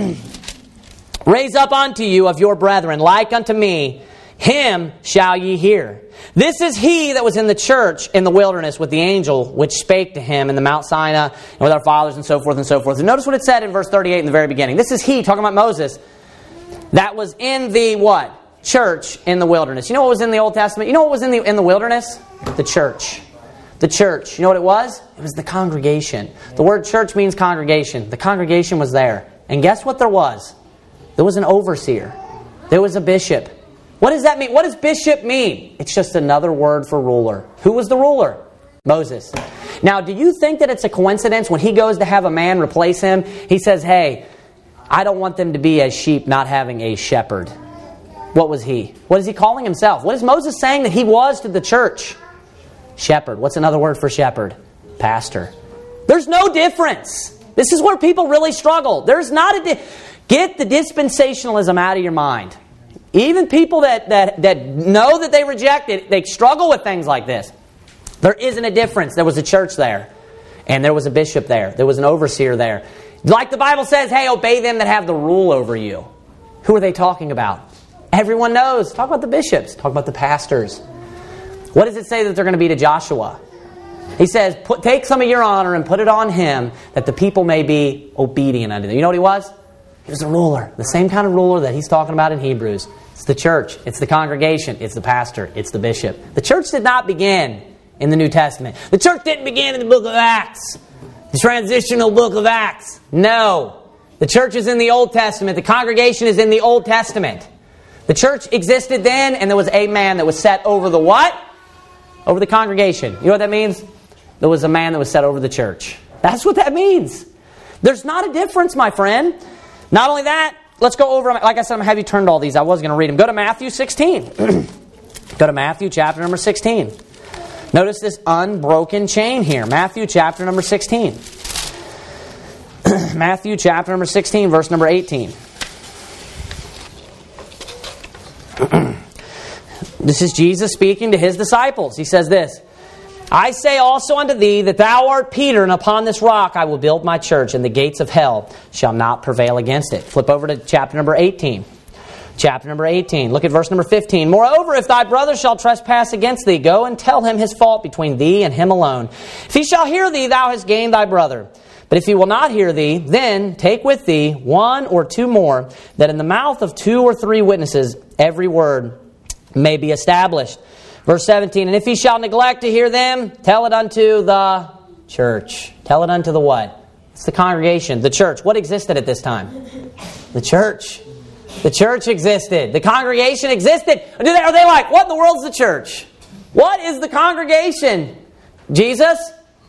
raise up unto you of your brethren, like unto me. Him shall ye hear. This is he that was in the church in the wilderness with the angel which spake to him in the Mount Sinai and with our fathers and so forth and so forth. And notice what it said in verse thirty-eight in the very beginning. This is he, talking about Moses, that was in the what? Church in the wilderness. You know what was in the Old Testament? You know what was in the in the wilderness? The church. The church. You know what it was? It was the congregation. The word church means congregation. The congregation was there. And guess what there was? There was an overseer. There was a bishop. What does that mean? What does bishop mean? It's just another word for ruler. Who was the ruler? Moses. Now, do you think that it's a coincidence when he goes to have a man replace him? He says, hey, I don't want them to be as sheep not having a shepherd. What was he? What is he calling himself? What is Moses saying that he was to the church? Shepherd. What's another word for shepherd? Pastor. There's no difference. This is where people really struggle. There's not a... Di- Get the dispensationalism out of your mind. Even people that, that, that know that they reject it, they struggle with things like this. There isn't a difference. There was a church there. And there was a bishop there. There was an overseer there. Like the Bible says, hey, obey them that have the rule over you. Who are they talking about? Everyone knows. Talk about the bishops. Talk about the pastors. What does it say that they're going to be to Joshua? He says, put, take some of your honor and put it on him that the people may be obedient unto them. You know what he was? He was a ruler. The same kind of ruler that he's talking about in Hebrews. It's the church. It's the congregation. It's the pastor. It's the bishop. The church did not begin in the New Testament. The church didn't begin in the book of Acts. The transitional book of Acts. No. The church is in the Old Testament. The congregation is in the Old Testament. The church existed then, and there was a man that was set over the what? Over the congregation. You know what that means? There was a man that was set over the church. That's what that means. There's not a difference, my friend. Not only that, let's go over, like I said, I'm going to have you turn to all these. I was going to read them. Go to Matthew sixteen. Go to Matthew chapter number sixteen. Notice this unbroken chain here. Matthew chapter number sixteen. Matthew chapter number sixteen, verse number eighteen. This is Jesus speaking to his disciples. He says this, I say also unto thee that thou art Peter, and upon this rock I will build my church, and the gates of hell shall not prevail against it. Flip over to chapter number eighteen. Chapter number eighteen. Look at verse number fifteen. Moreover, if thy brother shall trespass against thee, go and tell him his fault between thee and him alone. If he shall hear thee, thou hast gained thy brother. But if he will not hear thee, then take with thee one or two more, that in the mouth of two or three witnesses every word may be established. Verse seventeen, and if he shall neglect to hear them, tell it unto the church. Tell it unto the what? It's the congregation, the church. What existed at this time? The church. The church existed. The congregation existed. Are they, are they like, what in the world's the church? What is the congregation? Jesus?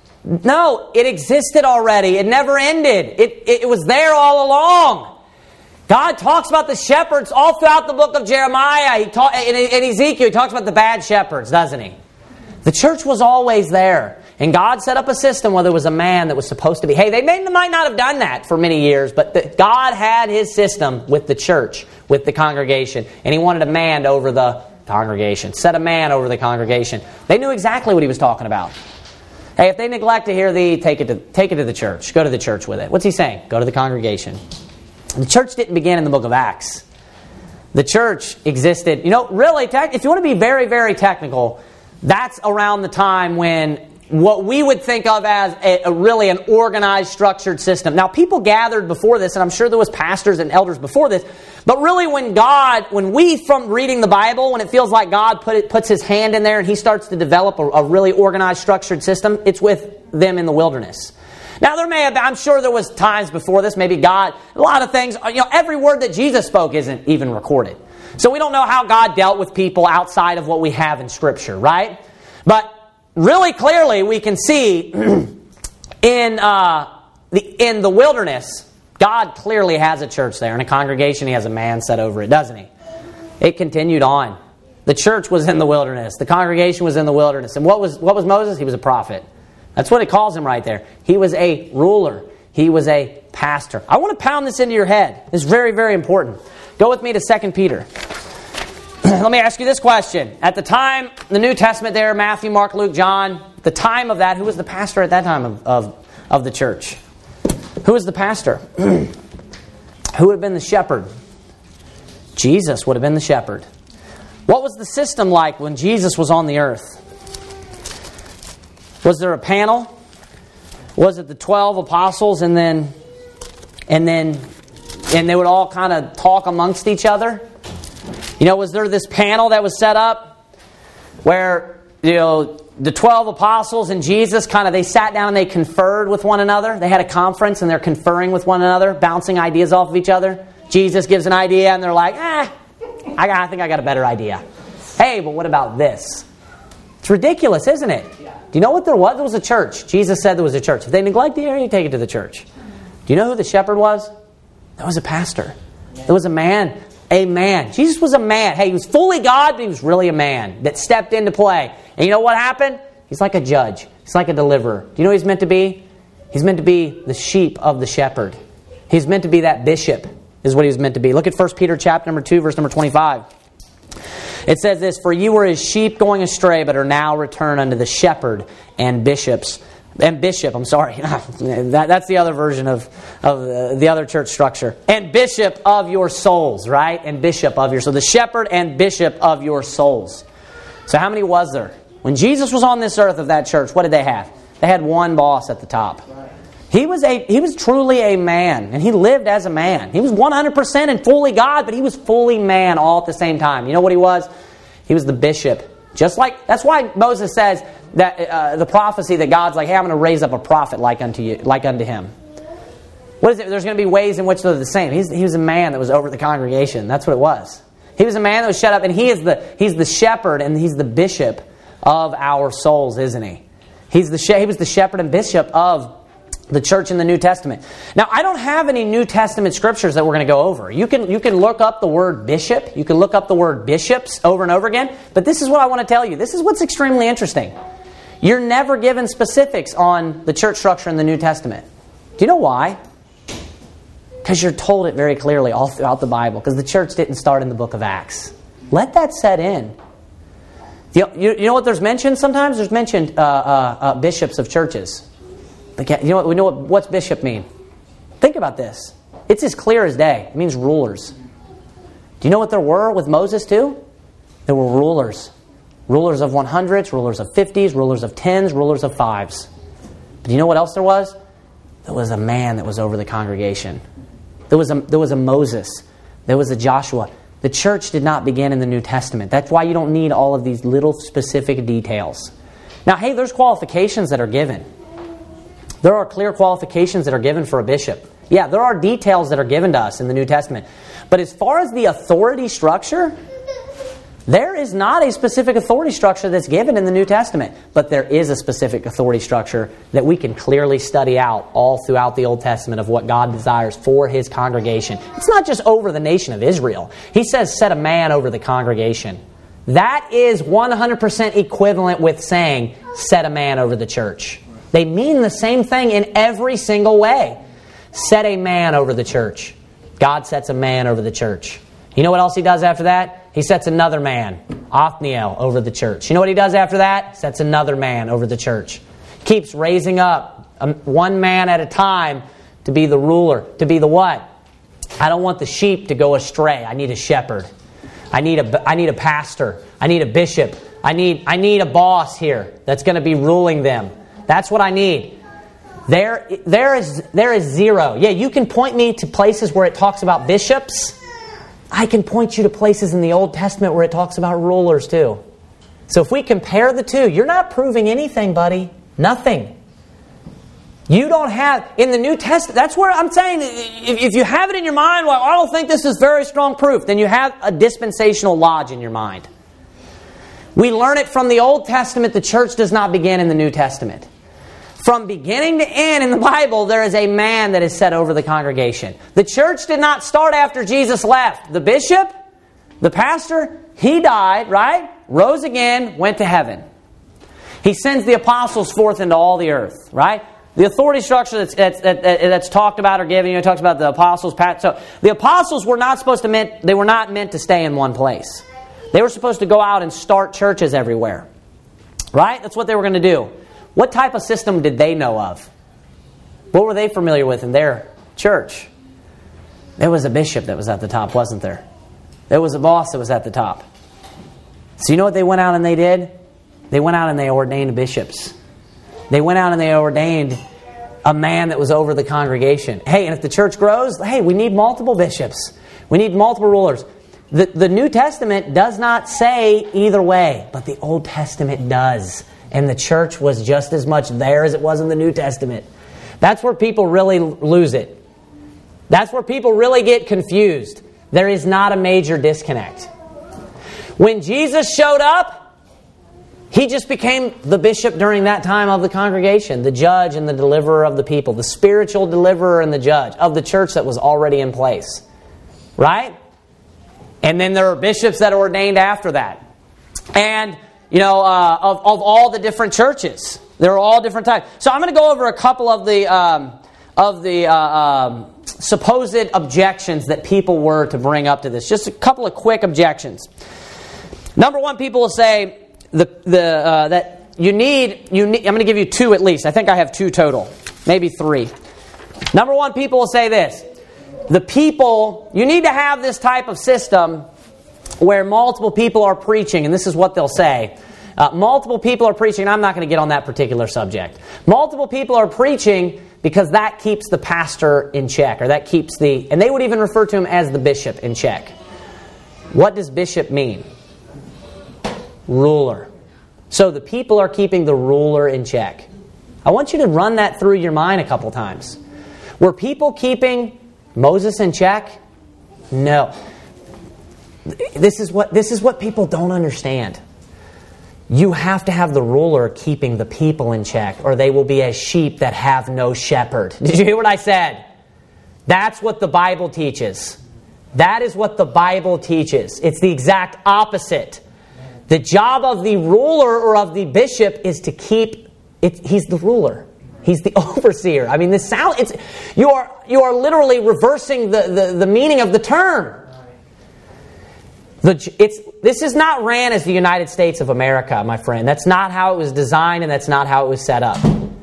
No, it existed already. It never ended. It, it, it was there all along. God talks about the shepherds all throughout the book of Jeremiah. He ta- in, in Ezekiel, he talks about the bad shepherds, doesn't he? The church was always there. And God set up a system where there was a man that was supposed to be. Hey, they may, might not have done that for many years, but the, God had his system with the church, with the congregation. And he wanted a man over the congregation. Set a man over the congregation. They knew exactly what he was talking about. Hey, if they neglect to hear thee, take it to, take it to the church. Go to the church with it. What's he saying? Go to the congregation. The church didn't begin in the book of Acts. The church existed. You know, really, if you want to be very, very technical, that's around the time when what we would think of as a, a really an organized, structured system. Now, people gathered before this, and I'm sure there was pastors and elders before this, but really when God, when we, from reading the Bible, when it feels like God put it, puts his hand in there and he starts to develop a, a really organized, structured system, it's with them in the wilderness. Now, there may have been, I'm sure there was times before this, maybe God, a lot of things, you know, every word that Jesus spoke isn't even recorded. So we don't know how God dealt with people outside of what we have in Scripture, right? But really clearly we can see in uh, the in the wilderness, God clearly has a church there. In a congregation, he has a man set over it, doesn't he? It continued on. The church was in the wilderness. The congregation was in the wilderness. And what was what was Moses? He was a prophet. That's what it calls him right there. He was a ruler. He was a pastor. I want to pound this into your head. It's very, very important. Go with me to Second Peter. Let me ask you this question. At the time, the New Testament there, Matthew, Mark, Luke, John, the time of that, who was the pastor at that time of, of, of the church? Who was the pastor? Who would have been the shepherd? Jesus would have been the shepherd. What was the system like when Jesus was on the earth? Was there a panel? Was it the twelve apostles and then and then and they would all kind of talk amongst each other? You know, was there this panel that was set up where, you know, the twelve apostles and Jesus kind of, they sat down and they conferred with one another? They had a conference and they're conferring with one another, bouncing ideas off of each other. Jesus gives an idea and they're like, ah, I, got, I think I got a better idea. Hey, but what about this? It's ridiculous, isn't it? Do you know what there was? There was a church. Jesus said there was a church. If they neglect the area, you take it to the church. Do you know who the shepherd was? There was a pastor. There was a man. A man. Jesus was a man. Hey, he was fully God, but he was really a man that stepped into play. And you know what happened? He's like a judge. He's like a deliverer. Do you know what he's meant to be? He's meant to be the sheep of the shepherd. He's meant to be that bishop, is what he was meant to be. Look at First Peter chapter number two, verse number twenty-five. It says this, "For you were as sheep going astray, but are now returned unto the shepherd and bishops." And bishop, I'm sorry. that, that's the other version of, of the, the other church structure. And bishop of your souls, right? And bishop of your souls. So the shepherd and bishop of your souls. So how many was there? When Jesus was on this earth of that church, what did they have? They had one boss at the top. He was a he was truly a man, and he lived as a man. He was one hundred percent and fully God, but he was fully man all at the same time. You know what he was? He was the bishop. Just like, that's why Moses says that uh, the prophecy that God's like, hey, I'm going to raise up a prophet like unto you, like unto him. What is it? There's going to be ways in which they're the same. He's, he was a man that was over the congregation. That's what it was. He was a man that was shut up, and he is the he's the shepherd and he's the bishop of our souls, isn't he? He's the he was the shepherd and bishop of the church in the New Testament. Now, I don't have any New Testament scriptures that we're going to go over. You can you can look up the word bishop. You can look up the word bishops over and over again. But this is what I want to tell you. This is what's extremely interesting. You're never given specifics on the church structure in the New Testament. Do you know why? Because you're told it very clearly all throughout the Bible. Because the church didn't start in the book of Acts. Let that set in. You, you, you know what there's mentioned sometimes? There's mentioned uh, uh, uh, bishops of churches. You know what, we know what, what's bishop mean? Think about this. It's as clear as day. It means rulers. Do you know what there were with Moses too? There were rulers. Rulers of one hundreds, rulers of fifties, rulers of tens, rulers of fives. But do you know what else there was? There was a man that was over the congregation. There was a, there was a Moses. There was a Joshua. The church did not begin in the New Testament. That's why you don't need all of these little specific details. Now, hey, there's qualifications that are given. There are clear qualifications that are given for a bishop. Yeah, there are details that are given to us in the New Testament. But as far as the authority structure, there is not a specific authority structure that's given in the New Testament. But there is a specific authority structure that we can clearly study out all throughout the Old Testament of what God desires for His congregation. It's not just over the nation of Israel. He says, set a man over the congregation. That is one hundred percent equivalent with saying, set a man over the church. They mean the same thing in every single way. Set a man over the church. God sets a man over the church. You know what else He does after that? He sets another man, Othniel, over the church. You know what He does after that? Sets another man over the church. Keeps raising up one man at a time to be the ruler. To be the what? I don't want the sheep to go astray. I need a shepherd. I need a, I need a pastor. I need a bishop. I need, I need a boss here that's going to be ruling them. That's what I need. There, there is, there is zero. Yeah, you can point me to places where it talks about bishops. I can point you to places in the Old Testament where it talks about rulers too. So if we compare the two, you're not proving anything, buddy. Nothing. You don't have, in the New Testament, that's where I'm saying, if, if you have it in your mind, well, I don't think this is very strong proof, then you have a dispensational lodge in your mind. We learn it from the Old Testament. The church does not begin in the New Testament. From beginning to end in the Bible, there is a man that is set over the congregation. The church did not start after Jesus left. The bishop, the pastor, he died, right? Rose again, went to heaven. He sends the apostles forth into all the earth, right? The authority structure that's, that's, that, that's talked about or given, you know, it talks about the apostles. So the apostles were not supposed to meant, they were not meant to stay in one place. They were supposed to go out and start churches everywhere. Right? That's what they were going to do. What type of system did they know of? What were they familiar with in their church? There was a bishop that was at the top, wasn't there? There was a boss that was at the top. So you know what they went out and they did? They went out and they ordained bishops. They went out and they ordained a man that was over the congregation. Hey, and if the church grows, hey, we need multiple bishops. We need multiple rulers. The, the New Testament does not say either way, but the Old Testament does. And the church was just as much there as it was in the New Testament. That's where people really lose it. That's where people really get confused. There is not a major disconnect. When Jesus showed up, He just became the bishop during that time of the congregation, the judge and the deliverer of the people, the spiritual deliverer and the judge of the church that was already in place. Right? And then there are bishops that are ordained after that. And You know, uh, of, of all the different churches. They're all different types. So I'm going to go over a couple of the um, of the uh, um, supposed objections that people were to bring up to this. Just a couple of quick objections. Number one, people will say the the uh, that you need you need. I'm going to give you two at least. I think I have two total, maybe three. Number one, people will say this: the people you need to have this type of system where multiple people are preaching, and this is what they'll say. Uh, multiple people are preaching, and I'm not going to get on that particular subject. Multiple people are preaching because that keeps the pastor in check, or that keeps the, and they would even refer to him as the bishop in check. What does bishop mean? Ruler. So the people are keeping the ruler in check. I want you to run that through your mind a couple times. Were people keeping Moses in check? No. This is what this is what people don't understand. You have to have the ruler keeping the people in check, or they will be as sheep that have no shepherd. Did you hear what I said? That's what the Bible teaches. That is what the Bible teaches. It's the exact opposite. The job of the ruler or of the bishop is to keep it. He's the ruler. He's the overseer. I mean, this sound. It's you are you are literally reversing the, the, the meaning of the term. The, it's, this is not ran as the United States of America, my friend. That's not how it was designed, and that's not how it was set up.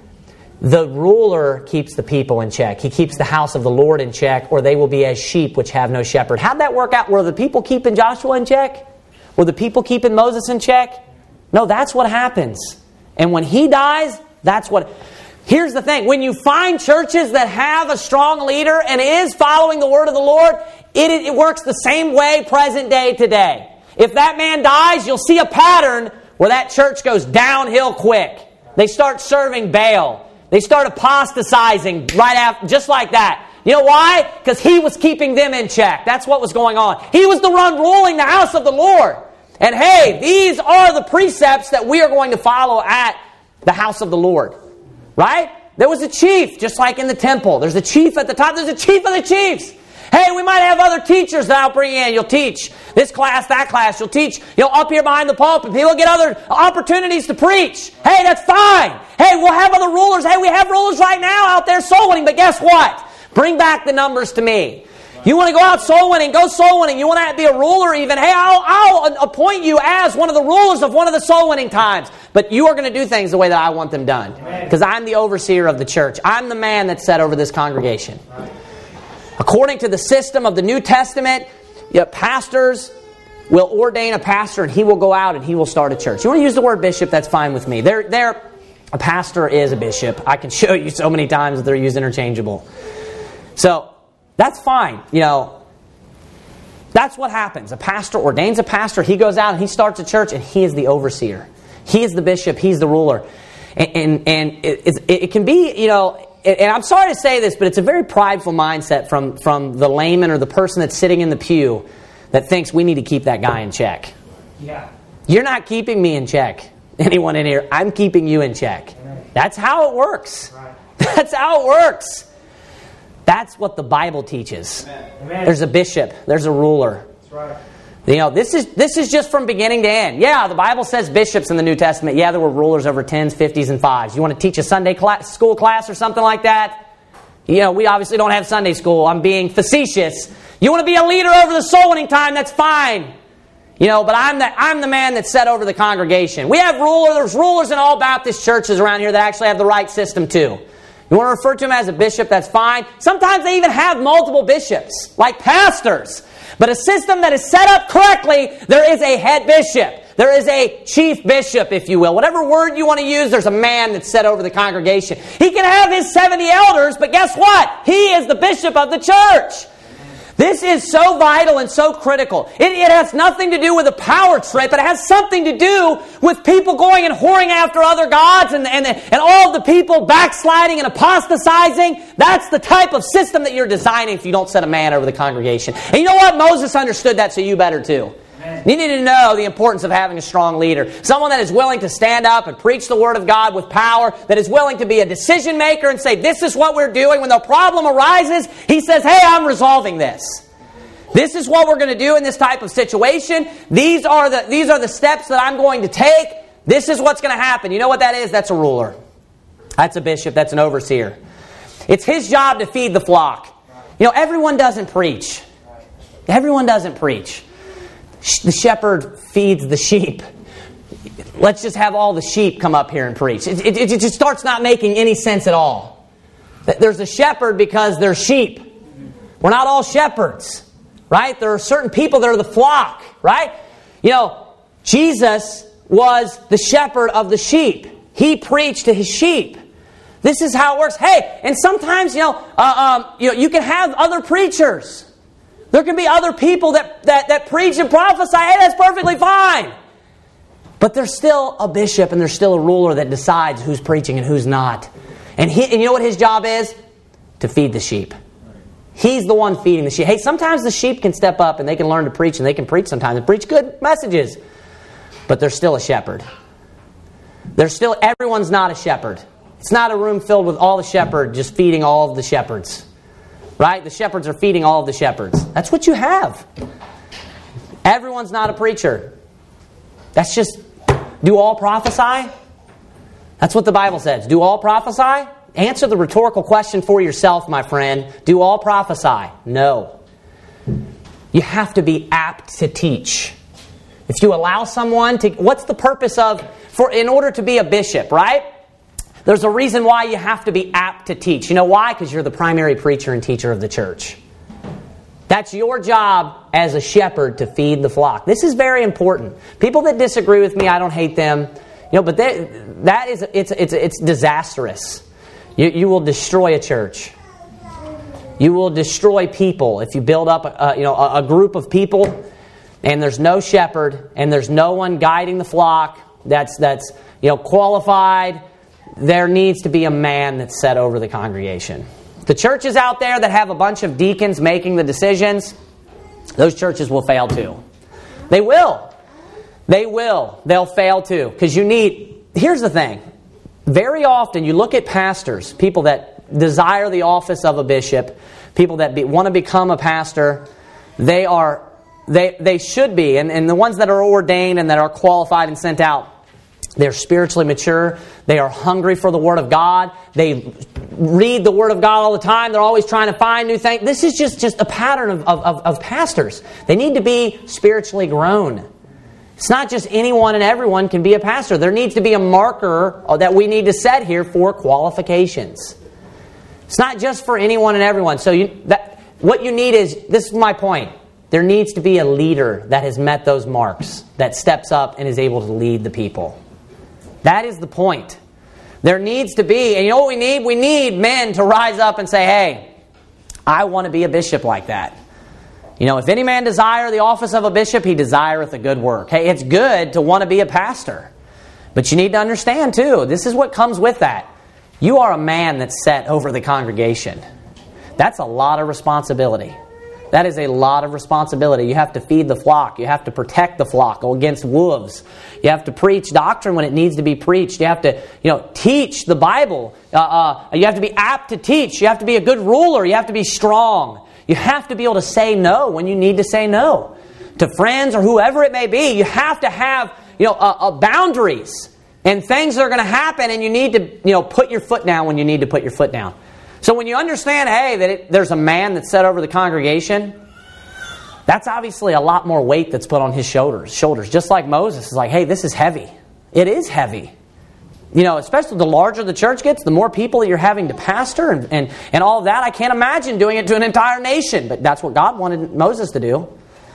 The ruler keeps the people in check. He keeps the house of the Lord in check, or they will be as sheep which have no shepherd. How'd that work out? Were the people keeping Joshua in check? Were the people keeping Moses in check? No, that's what happens. And when he dies, that's what... Here's the thing. When you find churches that have a strong leader and is following the word of the Lord, it, it works the same way present day today. If that man dies, you'll see a pattern where that church goes downhill quick. They start serving Baal. They start apostatizing right after, just like that. You know why? Because he was keeping them in check. That's what was going on. He was the one ruling the house of the Lord. And hey, these are the precepts that we are going to follow at the house of the Lord. Right? There was a chief, just like in the temple. There's a chief at the top. There's a chief of the chiefs. Hey, we might have other teachers that I'll bring in. You'll teach this class, that class. You'll teach, you know, up here behind the pulpit. People get other opportunities to preach. Hey, that's fine. Hey, we'll have other rulers. Hey, we have rulers right now out there soul winning. But guess what? Bring back the numbers to me. You want to go out soul winning, go soul winning. You want to be a ruler even, hey, I'll, I'll appoint you as one of the rulers of one of the soul winning times. But you are going to do things the way that I want them done. Because I'm the overseer of the church. I'm the man that's set over this congregation. According to the system of the New Testament, yeah, pastors will ordain a pastor and he will go out and he will start a church. You want to use the word bishop, that's fine with me. They're, they're, a pastor is a bishop. I can show you so many times that they're used interchangeable. So, that's fine. You know, that's what happens. A pastor ordains a pastor. He goes out and he starts a church and he is the overseer. He is the bishop. He's the ruler. And, and, and it, it, it can be, you know, and I'm sorry to say this, but it's a very prideful mindset from, from the layman or the person that's sitting in the pew that thinks we need to keep that guy in check. Yeah. You're not keeping me in check. Anyone in here, I'm keeping you in check. Right. That's how it works. Right. That's how it works. That's what the Bible teaches. Amen. There's a bishop. There's a ruler. That's right. You know, this is this is just from beginning to end. Yeah, the Bible says bishops in the New Testament. Yeah, there were rulers over tens, fifties, and fives. You want to teach a Sunday class, school class or something like that? You know, we obviously don't have Sunday school. I'm being facetious. You want to be a leader over the soul winning time? That's fine. You know, but I'm the I'm the man that's set over the congregation. We have rulers. There's rulers in all Baptist churches around here that actually have the right system too. You want to refer to him as a bishop, that's fine. Sometimes they even have multiple bishops, like pastors. But a system that is set up correctly, there is a head bishop. There is a chief bishop, if you will. Whatever word you want to use, there's a man that's set over the congregation. He can have his seventy elders, but guess what? He is the bishop of the church. This is so vital and so critical. It, it has nothing to do with a power trip. It has something to do with people going and whoring after other gods and, and, and all of the people backsliding and apostatizing. That's the type of system that you're designing if you don't set a man over the congregation. And you know what? Moses understood that, so you better too. Amen. You need to know the importance of having a strong leader. Someone that is willing to stand up and preach the Word of God with power, that is willing to be a decision maker and say, this is what we're doing. When the problem arises, he says, hey, I'm resolving this. This is what we're going to do in this type of situation. These are the, these are the steps that I'm going to take. This is what's going to happen. You know what that is? That's a ruler. That's a bishop. That's an overseer. It's his job to feed the flock. You know, everyone doesn't preach. Everyone doesn't preach. the shepherd feeds the sheep. Let's just have all the sheep come up here and preach. It, it, it just starts not making any sense at all. There's a shepherd because they're sheep. We're not all shepherds, right? There are certain people that are the flock, right? You know, Jesus was the shepherd of the sheep. He preached to his sheep. This is how it works. Hey, and sometimes, you know, uh, um, you know, you can have other preachers. There can be other people that, that, that preach and prophesy. Hey, that's perfectly fine. But there's still a bishop and there's still a ruler that decides who's preaching and who's not. And, he, and you know what his job is? To feed the sheep. He's the one feeding the sheep. Hey, sometimes the sheep can step up and they can learn to preach, and they can preach sometimes and preach good messages. But there's still a shepherd. There's still, everyone's not a shepherd. It's not a room filled with all the shepherd just feeding all of the shepherds. Right? The shepherds are feeding all of the shepherds. That's what you have. Everyone's not a preacher. That's just, do all prophesy? That's what the Bible says. Do all prophesy? Answer the rhetorical question for yourself, my friend. Do all prophesy? No. You have to be apt to teach. If you allow someone to... What's the purpose of... for in order to be a bishop, right? There's a reason why you have to be apt to teach. You know why? Because you're the primary preacher and teacher of the church. That's your job as a shepherd to feed the flock. This is very important. People that disagree with me, I don't hate them. You know, but they, that is... It's, it's, it's disastrous. You, you will destroy a church. You will destroy people if you build up a, you know, a, a group of people and there's no shepherd and there's no one guiding the flock that's that's you know qualified. There needs to be a man that's set over the congregation. The churches out there that have a bunch of deacons making the decisions, those churches will fail too. They will. They will. They'll fail too. Because you need... Here's the thing. Very often you look at pastors, people that desire the office of a bishop, people that be, want to become a pastor, they are they they should be, and, and the ones that are ordained and that are qualified and sent out, they're spiritually mature, they are hungry for the Word of God, they read the Word of God all the time, they're always trying to find new things. This is just, just a pattern of, of, of pastors. They need to be spiritually grown. It's not just anyone and everyone can be a pastor. There needs to be a marker that we need to set here for qualifications. It's not just for anyone and everyone. So you, that, what you need is, this is my point, there needs to be a leader that has met those marks, that steps up and is able to lead the people. That is the point. There needs to be, and you know what we need? We need men to rise up and say, hey, I want to be a bishop like that. You know, if any man desire the office of a bishop, he desireth a good work. Hey, it's good to want to be a pastor. But you need to understand, too, this is what comes with that. You are a man that's set over the congregation. That's a lot of responsibility. That is a lot of responsibility. You have to feed the flock. You have to protect the flock against wolves. You have to preach doctrine when it needs to be preached. You have to, you know, teach the Bible. Uh, uh, you have to be apt to teach. You have to be a good ruler. You have to be strong. You have to be able to say no when you need to say no. To friends or whoever it may be, you have to have, you know, uh, uh, boundaries and things that are going to happen, and you need to, you know, put your foot down when you need to put your foot down. So when you understand, hey, that it, there's a man that's set over the congregation, that's obviously a lot more weight that's put on his shoulders. Shoulders, just like Moses is like, hey, this is heavy. It is heavy. You know, especially the larger the church gets, the more people that you're having to pastor and, and, and all of that. I can't imagine doing it to an entire nation, but that's what God wanted Moses to do.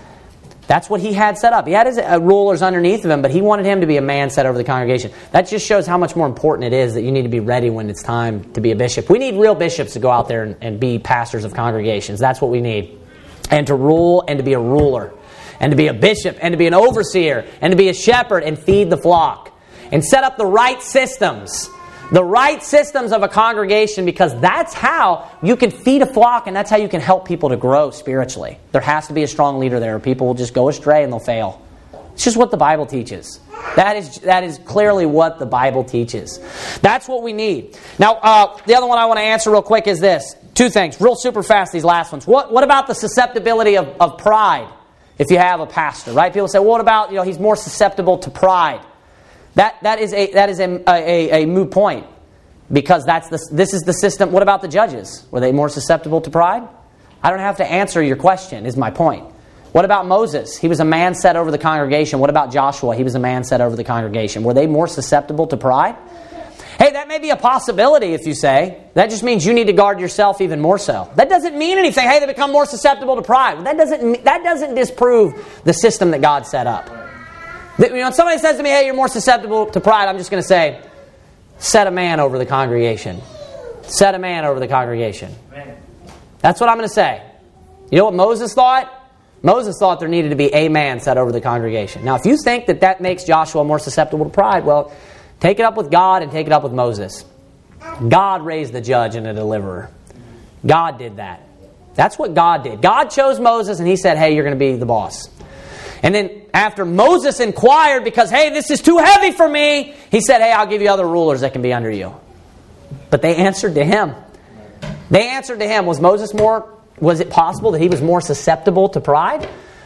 That's what he had set up. He had his uh, rulers underneath of him, but he wanted him to be a man set over the congregation. That just shows how much more important it is that you need to be ready when it's time to be a bishop. We need real bishops to go out there and, and be pastors of congregations. That's what we need. And to rule and to be a ruler. And to be a bishop and to be an overseer and to be a shepherd and feed the flock. And set up the right systems. The right systems of a congregation, because that's how you can feed a flock and that's how you can help people to grow spiritually. There has to be a strong leader there or people will just go astray and they'll fail. It's just what the Bible teaches. That is that is clearly what the Bible teaches. That's what we need. Now, uh, the other one I want to answer real quick is this. Two things, real super fast, these last ones. What, what about the susceptibility of, of pride if you have a pastor, right? People say, well, what about, you know, he's more susceptible to pride. That that is a that is a, a, a moot point, because that's the this is the system. What about the judges? Were they more susceptible to pride? I don't have to answer your question, is my point. What about Moses? He was a man set over the congregation. What about Joshua? He was a man set over the congregation. Were they more susceptible to pride? Hey, that may be a possibility if you say. That just means you need to guard yourself even more so. That doesn't mean anything. Hey, they become more susceptible to pride. That doesn't, that doesn't disprove the system that God set up. You know, if somebody says to me, hey, you're more susceptible to pride, I'm just going to say, set a man over the congregation. Set a man over the congregation. That's what I'm going to say. You know what Moses thought? Moses thought there needed to be a man set over the congregation. Now, if you think that that makes Joshua more susceptible to pride, well, take it up with God and take it up with Moses. God raised the judge and the deliverer. God did that. That's what God did. God chose Moses and He said, hey, you're going to be the boss. And then after Moses inquired because, hey, this is too heavy for me, He said, hey, I'll give you other rulers that can be under you. But they answered to Him. They answered to Him. Was Moses more, was it possible that he was more susceptible to pride?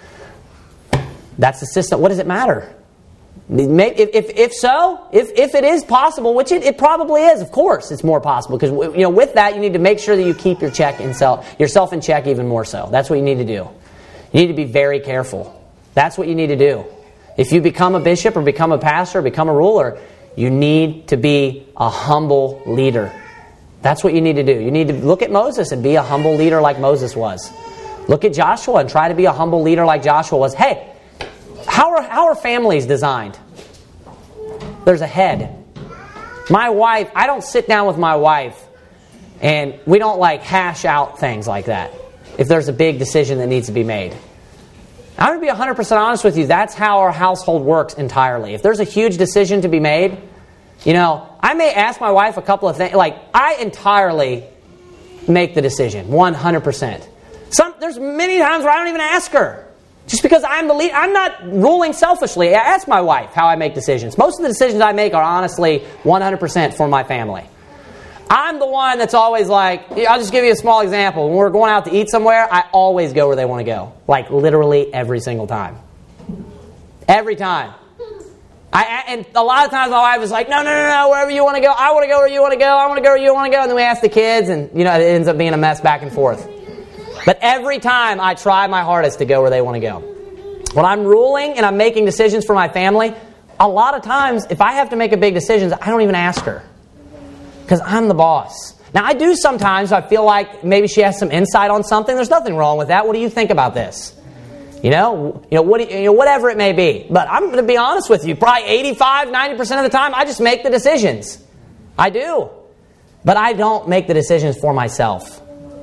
That's the system. What does it matter? If, if, if so, if, if it is possible, which it, it probably is, of course it's more possible. Because you know, with that, you need to make sure that you keep your check in self, yourself in check even more so. That's what you need to do. You need to be very careful. That's what you need to do. If you become a bishop or become a pastor or become a ruler, you need to be a humble leader. That's what you need to do. You need to look at Moses and be a humble leader like Moses was. Look at Joshua and try to be a humble leader like Joshua was. Hey, how are, how are families designed? There's a head. My wife, I don't sit down with my wife and we don't like hash out things like that if there's a big decision that needs to be made. I'm going to be one hundred percent honest with you. That's how our household works entirely. If there's a huge decision to be made, you know, I may ask my wife a couple of things. Like, I entirely make the decision, one hundred percent. Some, there's many times where I don't even ask her. Just because I'm the lead, I'm not ruling selfishly. I ask my wife how I make decisions. Most of the decisions I make are honestly one hundred percent for my family. I'm the one that's always like, I'll just give you a small example. When we're going out to eat somewhere, I always go where they want to go. Like literally every single time. Every time. I, and a lot of times my wife is like, no, no, no, no, wherever you want to go. I want to go where you want to go. I want to go where you want to go. And then we ask the kids and, you know, it ends up being a mess back and forth. But every time I try my hardest to go where they want to go. When I'm ruling and I'm making decisions for my family, a lot of times if I have to make a big decision, I don't even ask her. Because I'm the boss. Now, I do sometimes. I feel like maybe she has some insight on something. There's nothing wrong with that. What do you think about this? You know, you know, what do you, you know, whatever it may be. But I'm going to be honest with you. Probably eighty-five, ninety percent of the time, I just make the decisions. I do. But I don't make the decisions for myself.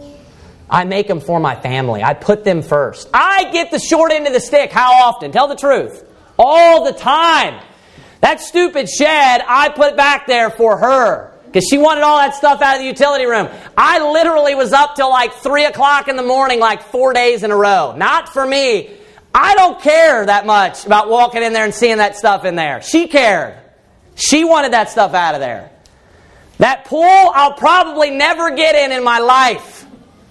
I make them for my family. I put them first. I get the short end of the stick. How often? Tell the truth. All the time. That stupid shed, I put back there for her. Because she wanted all that stuff out of the utility room. I literally was up till like three o'clock in the morning, like four days in a row. Not for me. I don't care that much about walking in there and seeing that stuff in there. She cared. She wanted that stuff out of there. That pool, I'll probably never get in in my life.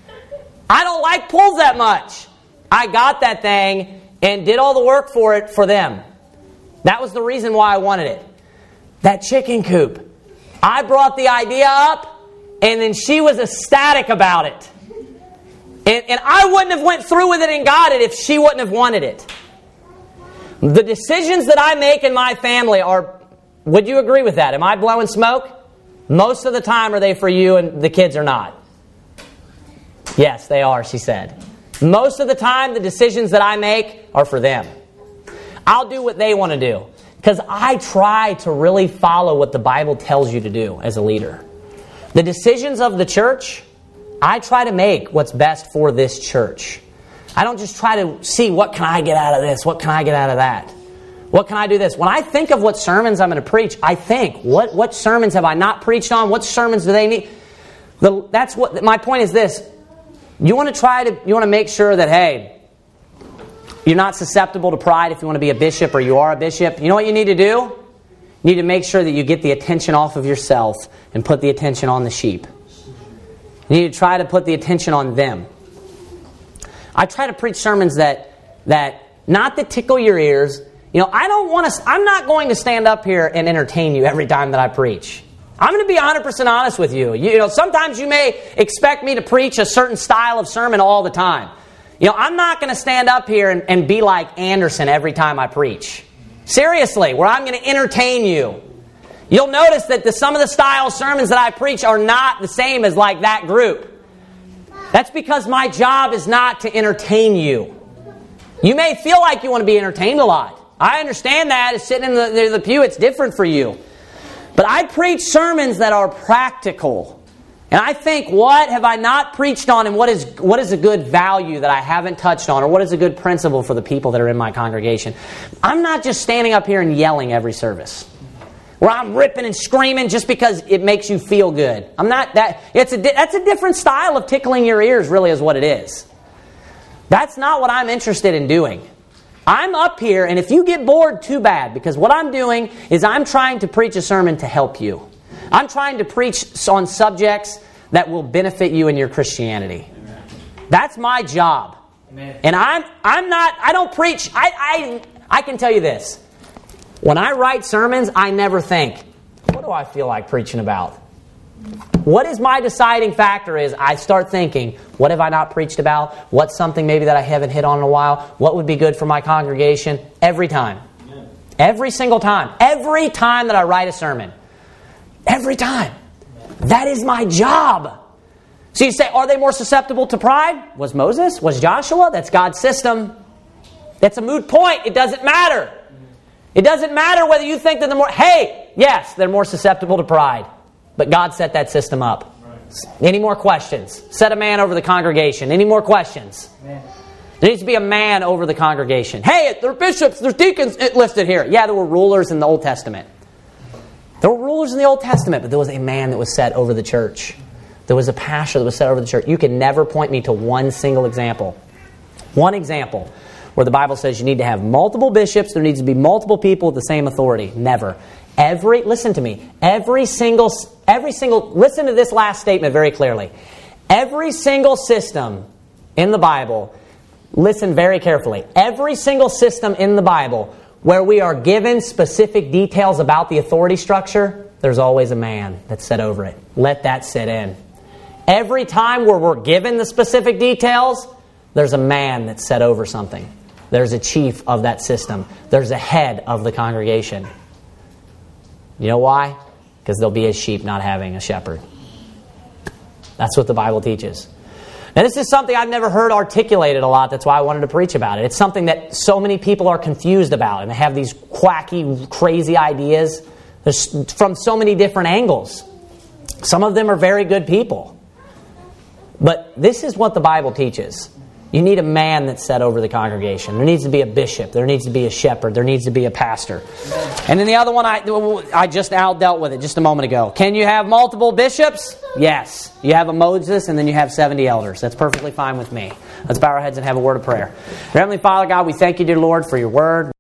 I don't like pools that much. I got that thing and did all the work for it for them. That was the reason why I wanted it. That chicken coop. I brought the idea up, and then she was ecstatic about it. And, and I wouldn't have went through with it and got it if she wouldn't have wanted it. The decisions that I make in my family are, would you agree with that? Am I blowing smoke? Most of the time are they for you and the kids are not? Yes, they are, she said. Most of the time the decisions that I make are for them. I'll do what they want to do. Because I try to really follow what the Bible tells you to do as a leader. The decisions of the church, I try to make what's best for this church. I don't just try to see what can I get out of this, what can I get out of that. What can I do this? When I think of what sermons I'm going to preach, I think, what, what sermons have I not preached on? What sermons do they need? The, that's what my point is this. You want to try to, you want to make sure that, hey, you're not susceptible to pride if you want to be a bishop or you are a bishop. You know what you need to do? You need to make sure that you get the attention off of yourself and put the attention on the sheep. You need to try to put the attention on them. I try to preach sermons that, that not that tickle your ears. You know, I don't want to, I'm not going to stand up here and entertain you every time that I preach. I'm going to be one hundred percent honest with you. You know, sometimes you may expect me to preach a certain style of sermon all the time. You know, I'm not going to stand up here and, and be like Anderson every time I preach. Seriously, where I'm going to entertain you. You'll notice that the, some of the style sermons that I preach are not the same as like that group. That's because my job is not to entertain you. You may feel like you want to be entertained a lot. I understand that. It's sitting in the, the pew, it's different for you. But I preach sermons that are practical. And I think, what have I not preached on, and what is what is a good value that I haven't touched on, or what is a good principle for the people that are in my congregation? I'm not just standing up here and yelling every service, where I'm ripping and screaming just because it makes you feel good. I'm not that. It's a that's a different style of tickling your ears, really, is what it is. That's not what I'm interested in doing. I'm up here, and if you get bored, too bad, because what I'm doing is I'm trying to preach a sermon to help you. I'm trying to preach on subjects that will benefit you in your Christianity. Amen. That's my job. Amen. And I'm I'm not I don't preach I, I I can tell you this. When I write sermons, I never think, what do I feel like preaching about? What is my deciding factor is I start thinking, what have I not preached about? What's something maybe that I haven't hit on in a while? What would be good for my congregation? Every time. Amen. Every single time. Every time that I write a sermon. Every time. That is my job. So you say, are they more susceptible to pride? Was Moses? Was Joshua? That's God's system. That's a moot point. It doesn't matter. It doesn't matter whether you think that they're more... Hey, yes, they're more susceptible to pride. But God set that system up. Right. Any more questions? Set a man over the congregation. Any more questions? Man. There needs to be a man over the congregation. Hey, there are bishops, there's deacons listed here. Yeah, there were rulers in the Old Testament. There were rulers in the Old Testament, but there was a man that was set over the church. There was a pastor that was set over the church. You can never point me to one single example. One example where the Bible says you need to have multiple bishops, there needs to be multiple people with the same authority. Never. Every, listen to me, every single, every single, listen to this last statement very clearly. Every single system in the Bible, listen very carefully, every single system in the Bible where we are given specific details about the authority structure, there's always a man that's set over it. Let that sit in. Every time where we're given the specific details, there's a man that's set over something. There's a chief of that system. There's a head of the congregation. You know why? Because they'll be as sheep not having a shepherd. That's what the Bible teaches. Now, this is something I've never heard articulated a lot. That's why I wanted to preach about it. It's something that so many people are confused about, and they have these quacky, crazy ideas There's, from so many different angles. Some of them are very good people. But this is what the Bible teaches. You need a man that's set over the congregation. There needs to be a bishop. There needs to be a shepherd. There needs to be a pastor. And then the other one, I, I just out dealt with it just a moment ago. Can you have multiple bishops? Yes. You have a Moses and then you have seventy elders. That's perfectly fine with me. Let's bow our heads and have a word of prayer. Dear Heavenly Father, God, we thank you, dear Lord, for your word.